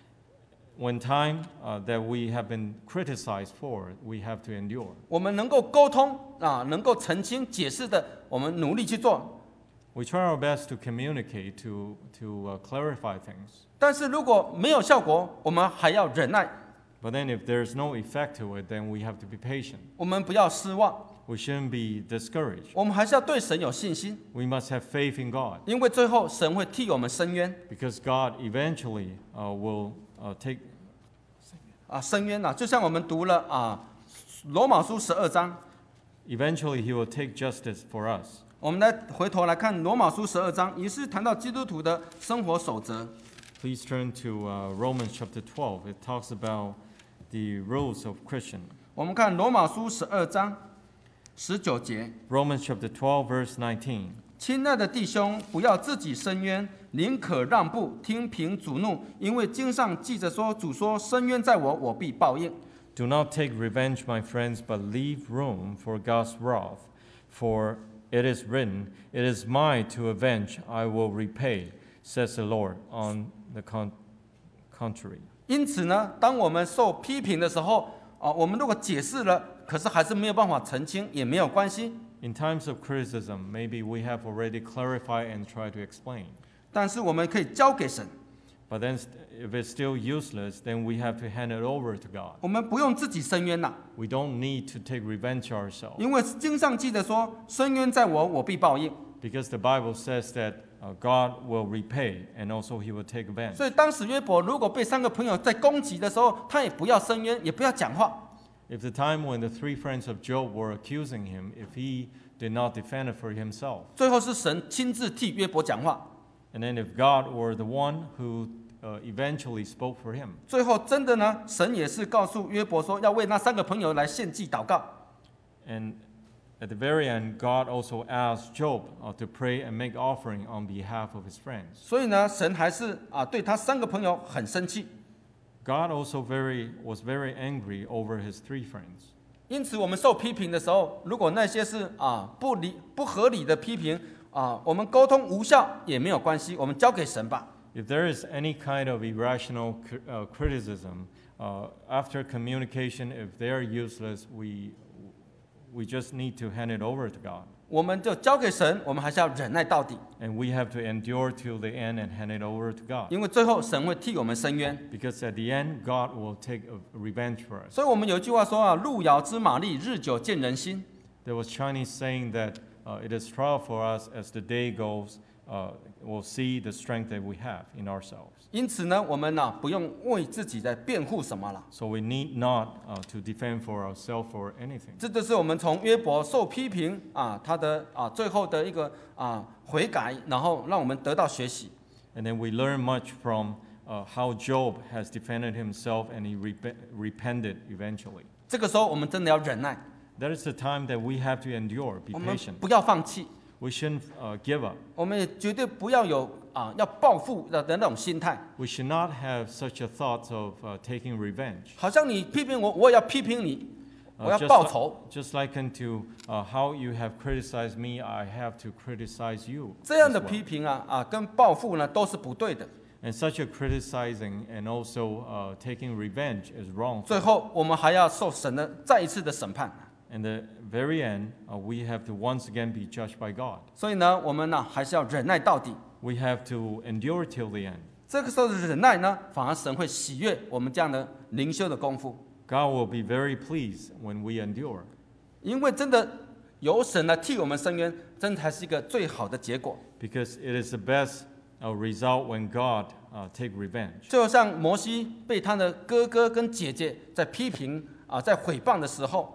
When time uh, that we have been criticized for, we have to endure. 我们能够沟通啊，能够澄清解释的，我们努力去做。 We try our best to communicate, to, to uh, clarify things. 但是如果没有效果，我们还要忍耐， But then if there's no effect to it, then we have to be patient. 我们不要失望， We shouldn't be discouraged. 我们还是要对神有信心， We must have faith in God, 因为最后神会替我们伸冤 because God eventually uh, will uh, take. 啊，伸冤啊，就像我们读了啊罗马书十二章， Eventually, He will take justice for us. 我们来回头来看罗马书十二章，也是谈到基督徒的生活守则。 Please turn to uh, Romans chapter twelve. It talks about the rules of Christian. 我们看罗马书十二章十九节。 Romans chapter twelve, verse nineteen. 亲爱的弟兄，不要自己伸冤，宁可让步，听凭主怒，因为经上记着说，主说：“伸冤在我，我必报应。” Do not take revenge, my friends, but leave room for God's wrath. For it is written, "It is mine to avenge; I will repay," says the Lord. On the con- contrary. 因此呢，当我们受批评的时候，啊，我们如果解释了，可是还是没有办法澄清，也没有关系。 In times of criticism, maybe we have already clarified and tried to explain. 但是我们可以交给神， But then, st- if it's still useless, then we have to hand it over to God. 我们不用自己伸冤呐， We don't need to take revenge ourselves. 因为经上记得说：“伸冤在我，我必报应。” Because the Bible says that uh, God will repay and also He will take revenge. 所以当时约伯如果被三个朋友在攻击的时候，他也不要伸冤，也不要讲话。 If the time when the three friends of Job were accusing him, if he did not defend it for himself, 最后是神亲自替约伯讲话。 and then if God were the one who uh, eventually spoke for him, 最后真的呢，神也是告诉约伯说，要为那三个朋友来献祭祷告。 and at the very end, God also asked Job uh, to pray and make offering on behalf of his friends. 所以呢，神还是啊对他三个朋友很生气。 God also very was very angry over his three friends. 因此，我们受批评的时候，如果那些是啊不理不合理的批评啊，我们沟通无效也没有关系，我们交给神吧。 If there is any kind of irrational cri- uh, criticism uh, after communication, if they are useless, we we just need to hand it over to God. 我们就交给神，我们还是要忍耐到底， And we have to endure till the end and hand it over to God. 因为最后神会替我们伸冤。 Because at the end, God will take a revenge for us. 所以我们有一句话说啊：“路遥知马力，日久见人心。” There was Chinese saying that uh, it is trial for us as the day goes, uh, we'll see the strength that we have in ourselves. 因此呢，我们呢、不用为自己在辩护什么了。 So we need not uh, to defend for ourselves or anything. 这就是我们从约伯受批评啊，他的啊最后的一个啊悔改，然后让我们得到学习。 And then we learn much from uh, how Job has defended himself and he rep- repented eventually. 这个时候，我们真的要忍耐， That is the time that we have to endure, be 我们 patient. 不要放弃， We shouldn't uh, give up. 我们也绝对不要有啊要报复的的那种心态， We should not have such a thought of uh, taking revenge. 好像你批评我，我也要批评你， Uh, 我要 just 报 li- 仇。 just like unto uh, how you have criticized me, I have to criticize you. 这样 as 的 well. 批评啊啊跟报复呢都是不对的。 And such a criticizing and also uh, taking revenge is wrong. 最后，我们还要受神的再一次的审判。 In the very end, uh, we have to once again be judged by God. 所以呢，我们呢还是要忍耐到底。 We have to endure till the end. 这个时候的忍耐呢，反而神会喜悦我们这样的灵修的功夫， God will be very pleased when we endure. 因为真的有神来替我们伸冤，真的才是一个最好的结果。 Because it is the best uh, result when God uh, take revenge. 就像摩西被他的哥哥跟姐姐在批评啊，在毁谤的时候，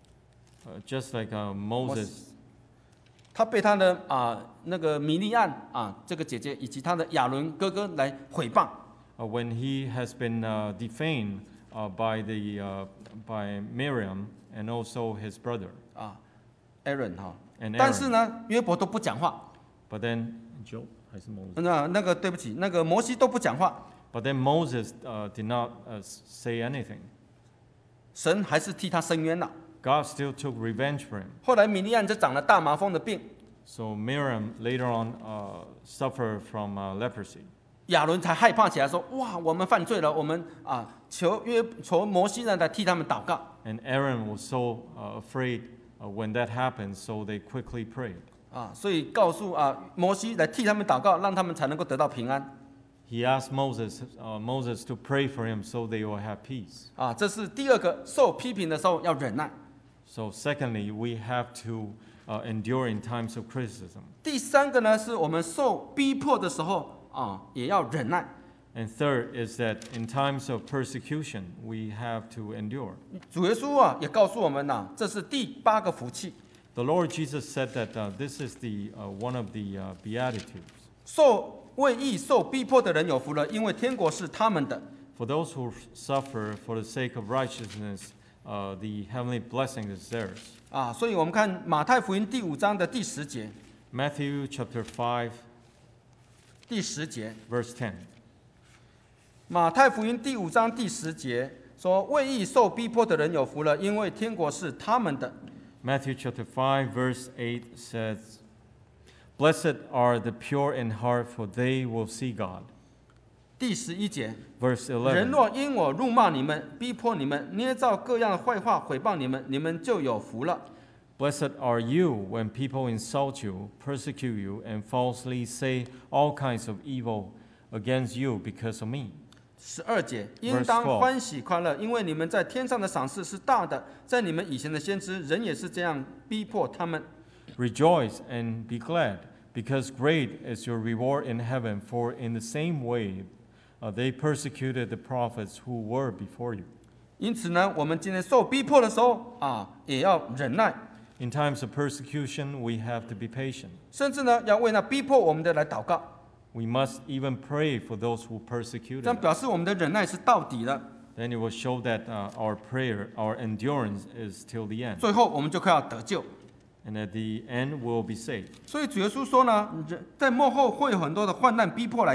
Uh, just like uh, Moses, 他被他的啊那个米利暗啊这个姐姐以及他的亚伦哥哥来毁谤。 uh, when he has been uh, defamed uh, by, the, uh, by Miriam and also his brother 啊 ，Aaron 哈， and 但是 Aaron. 呢，约伯都不讲话。 But then Job 还是 Moses. 那那个对不起，那个摩西都不讲话， But then Moses uh, did not uh, say anything. 神还是替他伸冤了。 God still took revenge for him. 后来米利暗就长了大麻风的病， So Miriam later on uh, suffered from uh, leprosy. 亚伦才害怕起来，说：“哇，我们犯罪了，我们啊求约求摩西呢来替他们祷告。 And Aaron was so uh, afraid uh, when that happened, so they quickly prayed. ” 啊，所以告诉啊摩西来替他们祷告，让他们才能够得到平安。 He asked Moses, uh, Moses to pray for him so they will have peace. 啊，这是第二个受批评的时候要忍耐。 So secondly, we have to uh, endure in times of criticism. 第三个呢，是我们受逼迫的时候啊，也要忍耐。 And third is that in times of persecution, we have to endure. 主耶稣啊也告诉我们呐、这是第八个福气， The Lord Jesus said that uh, this is the uh, one of the uh, beatitudes. 受为义受逼迫的人有福了，因为天国是他们的。 For those who suffer for the sake of righteousness, uh, the heavenly blessing is theirs. 啊，所以我们看马太福音第五章的第十节， Matthew chapter five, 第十节， verse ten. 马太福音第五章第十节说：“为义受逼迫的人有福了，因为天国是他们的。” Matthew chapter five, verse eight says, Blessed are the pure in heart, for they will see God. 第十一节， Verse 人 eleven. 若因我辱骂你们、逼迫你们、捏造各样的坏话毁谤你们，你们就有福了。 Blessed are you when people insult you, persecute you, and falsely say all kinds of evil against you because of me. 十二节，应当欢喜快乐，因为你们在天上的赏赐是大的。在你们以前的先知，人也是这样逼迫他们。 Rejoice and be glad, because great is your reward in heaven, for in the same way uh, they persecuted the prophets who were before you. 因此呢，我们今天受逼迫的时候啊，也要忍耐， In times of persecution, we have to be patient. 甚至呢，要为那逼迫我们的来祷告。 We must even pray for those who 这 persecuted 样 us. 表示我们的忍耐是到底的。 Then it will show that uh, our prayer, our endurance is till the end. 最后我们就快要得救。 And at the end, we'll be saved. 所以主耶稣说呢，人在幕后会有很多的患难逼迫来到。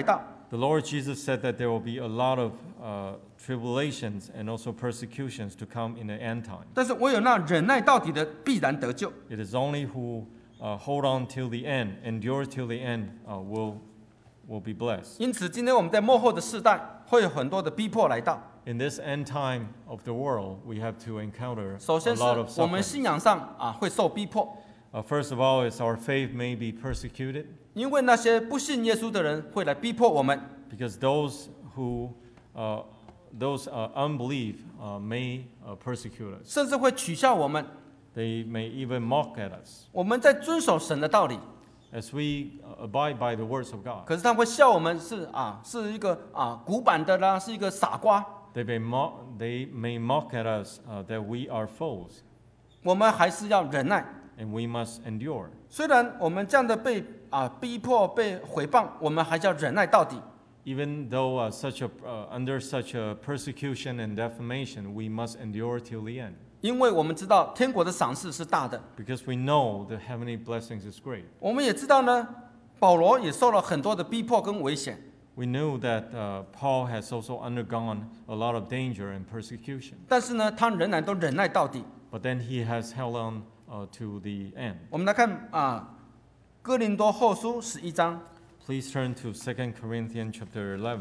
The Lord Jesus said that there will be a lot of uh, tribulations and also persecutions to come in the end time. 但是唯有那忍耐到底的必然得救。 It is only who uh, hold on till the end, endure till the end, uh, will will be blessed. 因此，今天我们在末后的世代会有很多的逼迫来到。 In this end time of the world, we have to encounter 首 a 先是 lot of 我们 suffering. 信仰上啊会受逼迫， Uh, first of all, is our faith may be persecuted 因为那些不信耶稣的人会来逼迫我们。 because those who uh, those uh, unbelief uh, may uh, persecute us. 甚至会取笑我们。 They may even mock at us 我们在遵守神的道理， as we uh, abide by the words of God. 可是他会笑我们是啊是一个啊古板的啦，是一个傻瓜。 They may mock, they may mock at us uh, that we are foes 我们还是要忍耐。 and we must endure. 虽然我们这样的被啊逼迫、被毁谤，我们还是要忍耐到底。 Even though uh, such a, uh, under such a persecution and defamation, we must endure till the end 因为我们知道天国的赏赐是大的， because we know the heavenly blessings is great. 我们也知道呢，保罗也受了很多的逼迫跟危险。 We knew that uh, Paul has also undergone a lot of danger and persecution, 但是呢，他仍然都忍耐到底。 but then he has held on uh, to the end. 我们来看啊，《哥林多后书》十一章， Please turn to Second Corinthians chapter eleven. 《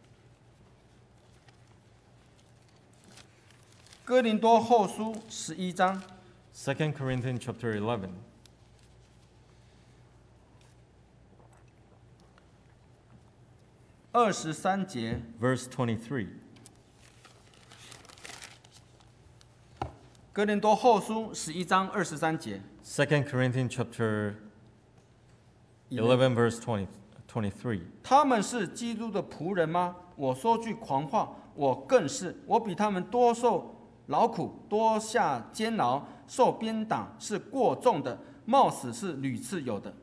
哥林多后书》十一章 Second Corinthians chapter eleven, 二十三节， verse twenty-three. 《哥林多后书》十一章二十三节。 Second Corinthians chapter eleven, verse twenty, twenty-three. 他们是基督的仆人吗？我说句狂话，我更是，我比他们多受劳苦，多下监牢，受鞭打是过重的，冒死是屡次有的。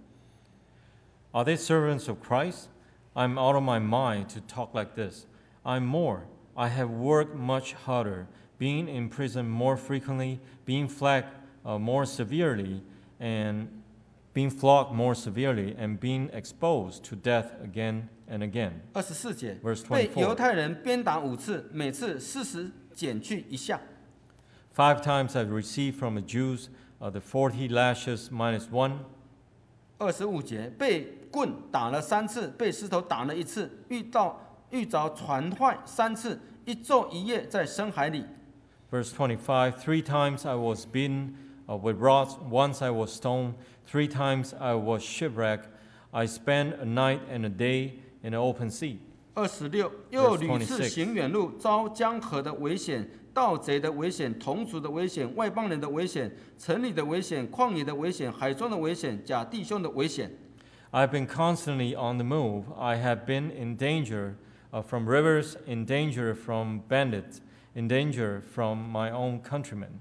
Are they servants of Christ? I'm out of my mind to talk like this. I'm more. I have worked much harder, being in prison more frequently, being flogged uh, more severely, and being flogged more severely, and being exposed to death again and again. 二十四节 Verse， 被 twenty-four. 犹太人鞭打五次，每次四十减去一下。 Five times I've received from the Jews uh, the forty lashes minus one. 二十五节被棍打了三次，被石头打了一次，遇到遇着船坏三次，一昼一夜在深海里。 Verse twenty-five, three times I was beaten uh, with rods, once I was stoned, three times I was shipwrecked. I spent a night and a day in the open sea. 二十六又屡次行远路，遭江河的危险、盗贼的危险、同族的危险、外邦人的危险、城里的危险、旷野的危险、海中的危险、假弟兄的危险。 I've been constantly on the move. I have been in danger uh, from rivers, in danger from bandits, in danger from my own countrymen,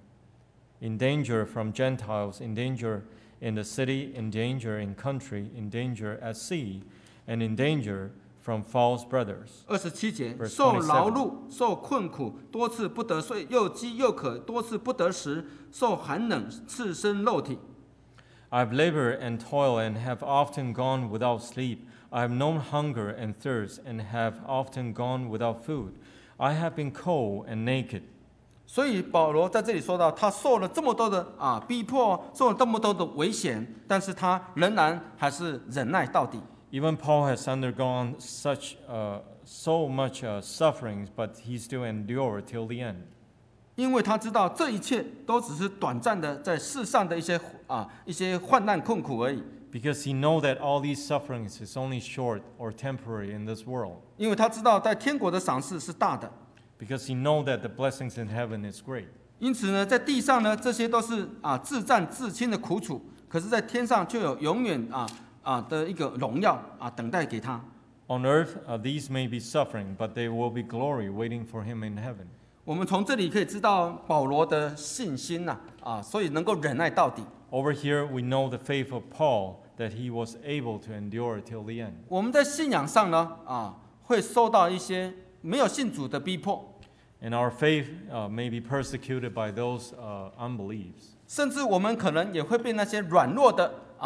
in danger from Gentiles, in danger in the city, in danger in country, in danger at sea, and in danger from false brothers. 二十七节， Verse 受劳碌，受困苦，多次不得睡，又饥又渴，多次不得食，受寒冷，赤身肉体。 I've labored and toiled and have often gone without sleep. I have known hunger and thirst and have often gone without food. I have been cold and naked. 所以保罗在这里说到，他受了这么多的啊逼迫，受了这么多的危险，但是他仍然还是忍耐到底。 Even Paul has undergone such uh, so much uh, sufferings, but he still endured till the end. 因为他知道这一切都只是短暂的，在世上的一些啊一些患难困苦而已。 Because he knows that all these sufferings is only short or temporary in this world. 因为他知道在天国的赏赐是大的， Because he knows that the blessings in heaven is great. 因此呢，在地上呢，这些都是啊自战自亲的苦楚，可是，在天上就有永远啊啊的一个荣耀啊等待给他。 On earth, uh, these may be suffering, but there will be glory waiting for him in heaven. 我们从这里可以知道保罗的信心呐啊，所以能够忍耐到底。 Over here, we know the faith of Paul, that he was able to endure till the end. 我们在信仰上呢啊，会受到一些没有信主的逼迫， And our faith uh, may be persecuted by those uh, unbeliefs. 甚至我们可能也会被那些软弱的啊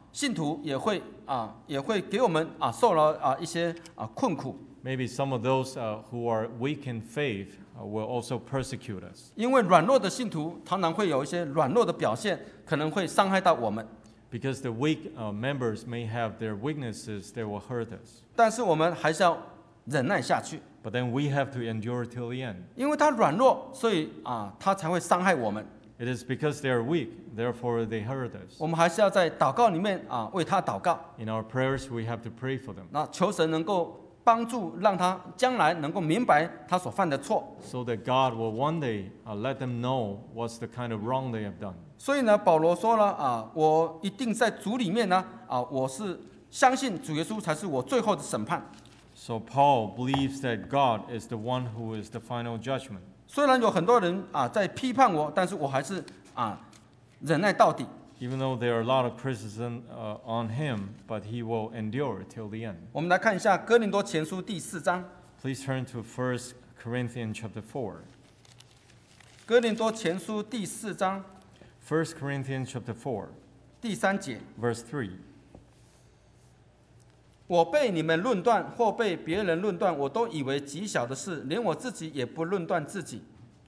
信徒也会啊也会给我们啊受了啊一些啊困苦。 Maybe some of those uh, who are weak in faith uh, will also persecute us. 因为软弱的信徒常常会有一些软弱的表现，可能会伤害到我们。 Because the weak uh, members may have their weaknesses that will hurt us. 但是我们还是要忍耐下去。 But then we have to endure till the end. 因为他软弱，所以啊他才会伤害我们。 It is because they are weak, therefore they hurt us. 我们还是要在祷告里面啊为他祷告。 In our prayers, we have to pray for them. 那求神能够帮助，让他将来能够明白他所犯的错。 So that God will one day uh, let them know what's the kind of wrong they have done. 所以呢，保罗说了啊，我一定在主里面呢啊，我是相信主耶稣才是我最后的审判。 So Paul believes that God is the one who is the final judgment. 虽然有很多人啊在批判我，但是我还是啊忍耐到底。 Even though there are a lot of criticism uh, on him, but he will endure till the end. 我们来看一下哥林多前书第四章。 Please turn to First Corinthians chapter four. 哥林多前书第四章 First Corinthians chapter four, 第三节。 verse three. 我被你们论断，或被别人论断，我都以为极小的事，连我自己也不论断自己。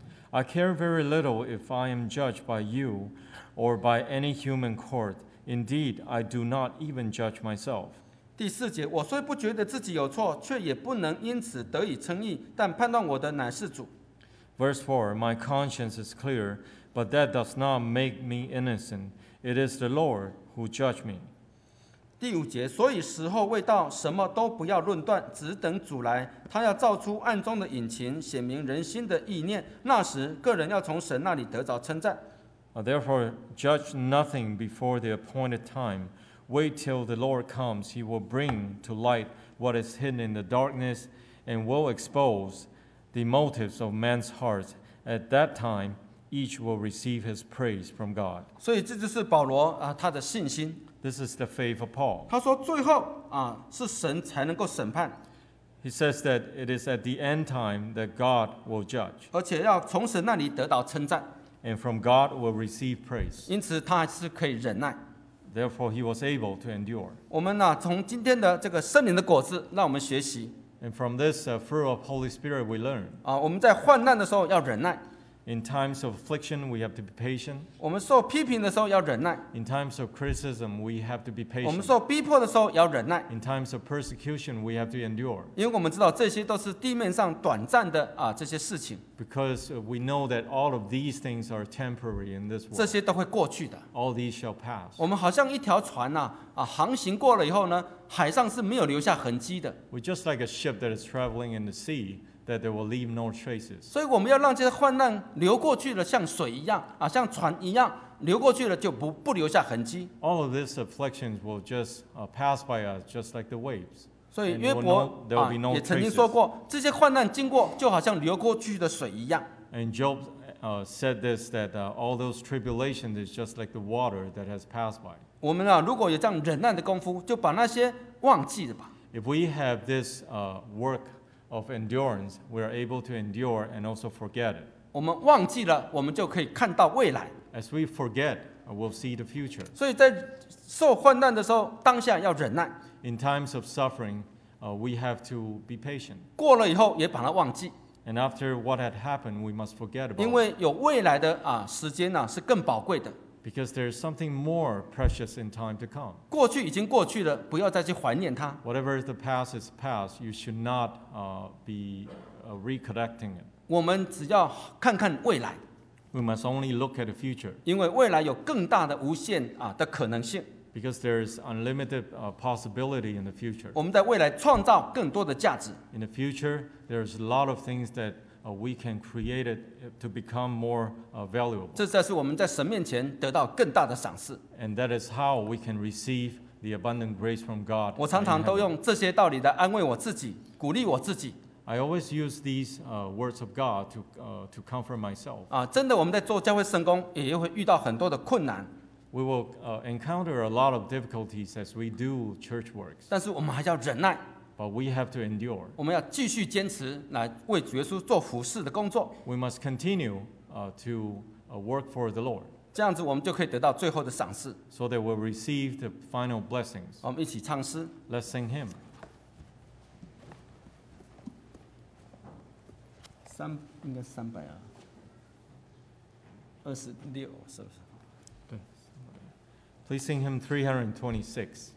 I care very little if I am judged by you or by any human court. Indeed, I do not even judge myself. 第四节，我虽不觉得自己有错，却也不能因此得以称义，但判断我的乃是主。 Verse four, my conscience is clear, but that does not make me innocent. It is the Lord who judged me. 第五节，所以时候未到，什么都不要论断，只等主来。他要照出暗中的隐情，显明人心的意念。那时，个人要从神那里得着称赞。 Uh, Therefore, judge nothing before the appointed time. Wait till the Lord comes. He will bring to light what is hidden in the darkness and will expose the motives of men's hearts. At that time, each will receive his praise from God. 所以这就是保罗啊他的信心。 This is the faith of Paul. 他说，最后啊是神才能够审判， He says that it is at the end time that God will judge, 而且要从神那里得到称赞。 and from God will receive praise. 因此，他还是可以忍耐。 Therefore, he was able to endure. 我们呢、从今天的这个圣灵的果子，让我们学习 And from this uh, fruit of Holy Spirit, we learn. 啊，我们在患难的时候要忍耐， In times of affliction, we have to be patient. 我们受批评的时候要忍耐， In times of criticism, we have to be 我们 patient. 受逼迫的时候也要忍耐， In times of persecution, we have to endure. 因为我们知道这些都是地面上短暂的啊这些事情， Because uh, we know that all of these things are temporary in this 这 world. 些都会过去的。 All these shall pass. 我们好像一条船呐啊航行过了以后呢，海上是没有留下痕迹的， We're just like a ship that is traveling in the sea, that they will leave no traces. 所以我们要让这些患难流过去了，像水一样啊，像船一样流过去了，就不不留下痕迹。 All of these afflictions will just uh, pass by us, just like the waves. 所以 And 约 we'll 伯 know there will 啊 be no 也曾经 traces. 说过，这些患难经过，就好像流过去的水一样。 And Job uh, said this, that uh, all those tribulations is just like the water that has passed by. 我们啊，如果有这样忍耐的功夫，就把那些忘记了吧。 If we have this uh, work of endurance, we are able to endure and also forget it. 我们忘记了，我们就可以看到未来。 As we forget, uh, we'll see the future. 所以在受患难的时候，当下要忍耐， In times of suffering, uh, we have to be patient. 过了以后也把它忘记， And after what had happened, we must forget about 因 it. 为有未来的啊时间呢、是更宝贵的。 Because there is something more precious in time to come. 过去已经过去了，不要再去怀念它。 Whatever the past is past, you should not uh, be uh, recollecting it. 我们只要看看未来， We must only look at the future. 因为未来有更大的无限啊的可能性。 Because there is unlimited uh, possibility in the future. 我们在未来创造更多的价值。 In the future, there's a lot of things that uh, we can create it to become more uh, valuable. 这才是我们在神面前得到更大的赏赐。 And that is how we can receive the abundant grace from God. 我常 in 常都 heaven. 用这些道理来安慰我自己，鼓励我自己。 I always use these uh, words of God to, uh, to comfort myself. 啊，真的，我们在做教会圣工，也会遇到很多的困难， We will uh, encounter a lot of difficulties as we do church works, 但是我们还是要忍耐， but we have to endure. 我们要继续坚持来为主耶稣做服侍的工作。 We must continue uh, to uh, work for the Lord. 这样子我们就可以得到最后的赏赐。 so that we'll receive the final blessings. 我们一起唱诗， Let's sing hymn. 三应该三百啊，二十六是不是？ Please sing hymn three twenty-six.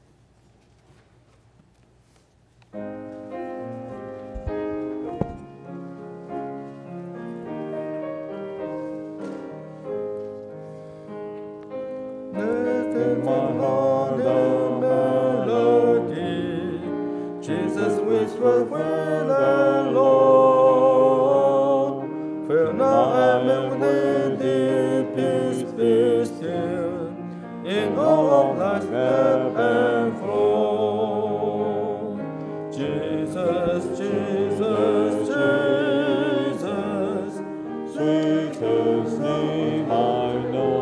In my heart a melody, Jesus whispered when the Lord, fear not and within thee, peace be still, in all of life's ebb and flow. Jesus, Jesus, Jesus, sweetest name I know.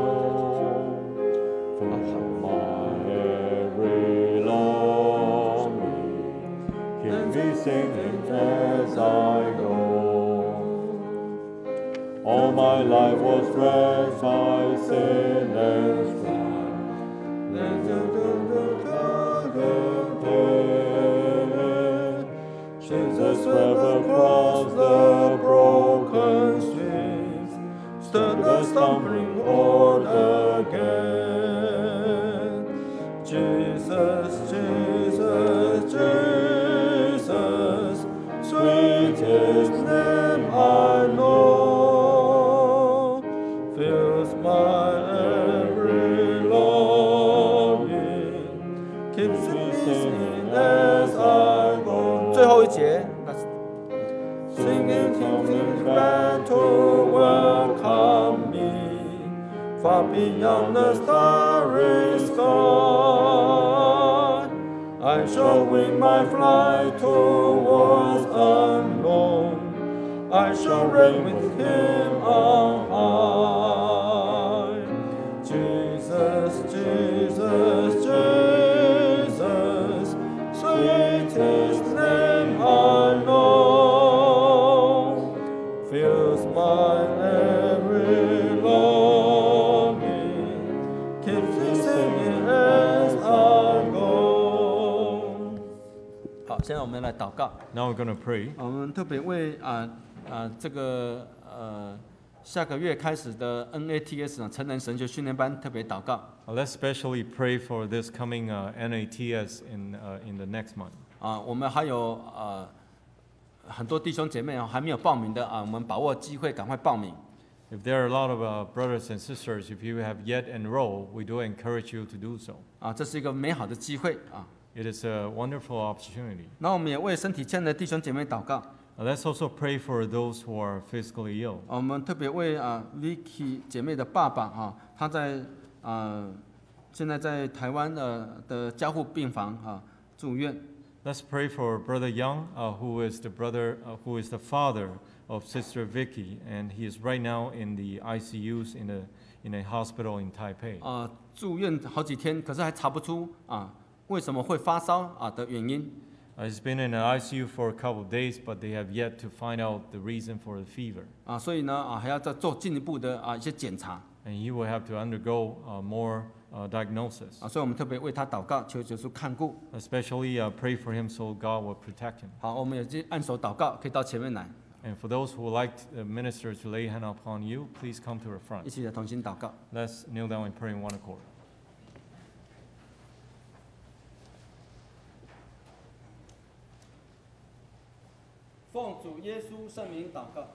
Singing as I go. All my life was wrecked by sin and strife. Jesus swept across the broken streets, stood the stumbling horde again. Jesus, Jesus, Jesus, sweetest name I know, fills my every longing, keeps me singing as I go. 最后一节，那 Singing, singing, glad to welcome me, far beyond the starry sky. I shall wing my flight towards unknown. I shall reign with him on high. Jesus, Jesus, Jesus, sweetest name I know, fills my every longing, keeps me singing as I go. 好，现在我们来祷告。 Now we're going to pray. 我们特别为啊啊这个呃下个月开始的 N A T S 呢成人神学训练班特别祷告 Uh, let's especially pray for this coming uh, N A T S in, uh, in the next month. 啊，我们还有呃很多弟兄姐妹啊还没有报名的啊，我们把握机会赶快报名。 If there are a lot of uh, brothers and sisters, if you have yet enrolled, we do encourage you to do so. 啊，这是一个美好的机会啊。 It is a wonderful opportunity. 那我们也为身体欠的弟兄姐妹祷告。 Uh, let's also pray for those who are physically ill. 我们特别为啊 Vicky 姐妹的爸爸啊，他在啊现在在台湾的的加护病房啊住院。 Let's pray for Brother Young, uh, who is the brother, uh, who is the father of Sister Vicky, and he is right now in the I C Us in a in a hospital in Taipei. 啊，住院好几天，可是还查不出啊为什么会发烧啊的原因。 Uh, he's been in the I C U for a couple of days, but they have yet to find out the reason for the fever. 啊，所以呢啊还要再做进一步的啊一些检查 And he will have to undergo uh, more uh, diagnosis. 啊，所以我们特别为他祷告，求耶稣看顾。 Especially uh, pray for him so God will protect him. 好，我们也去按手祷告，可以到前面来， And for those who would like the minister to lay hand upon you, please come to the 一 front. 起来同心祷告。 Let's kneel down and pray in one accord. 奉主耶稣圣名祷告。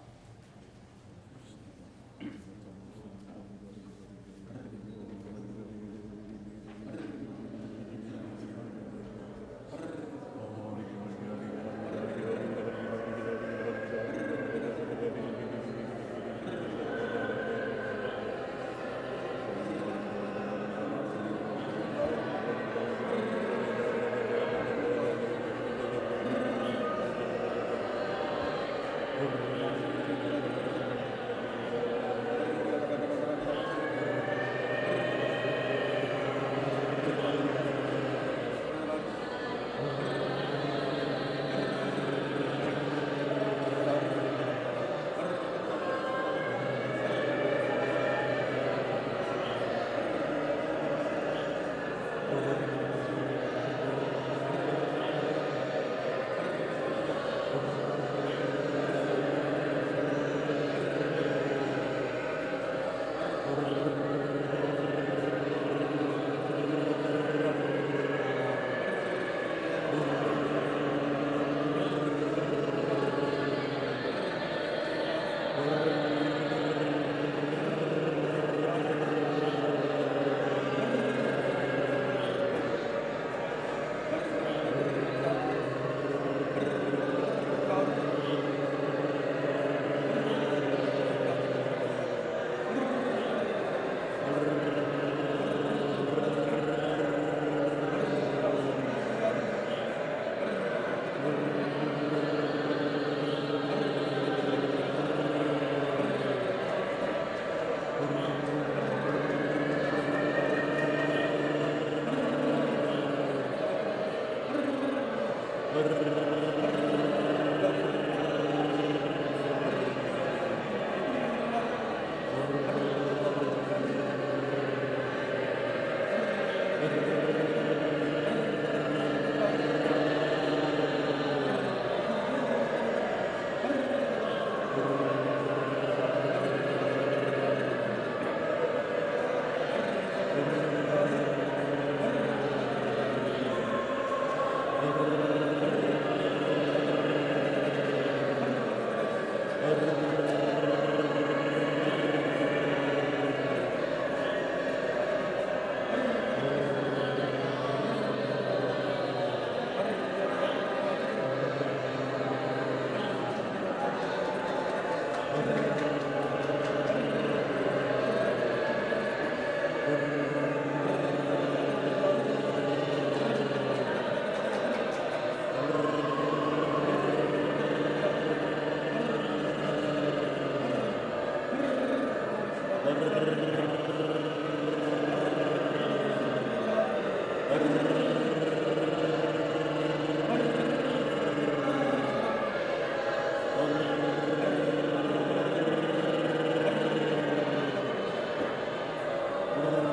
Amen.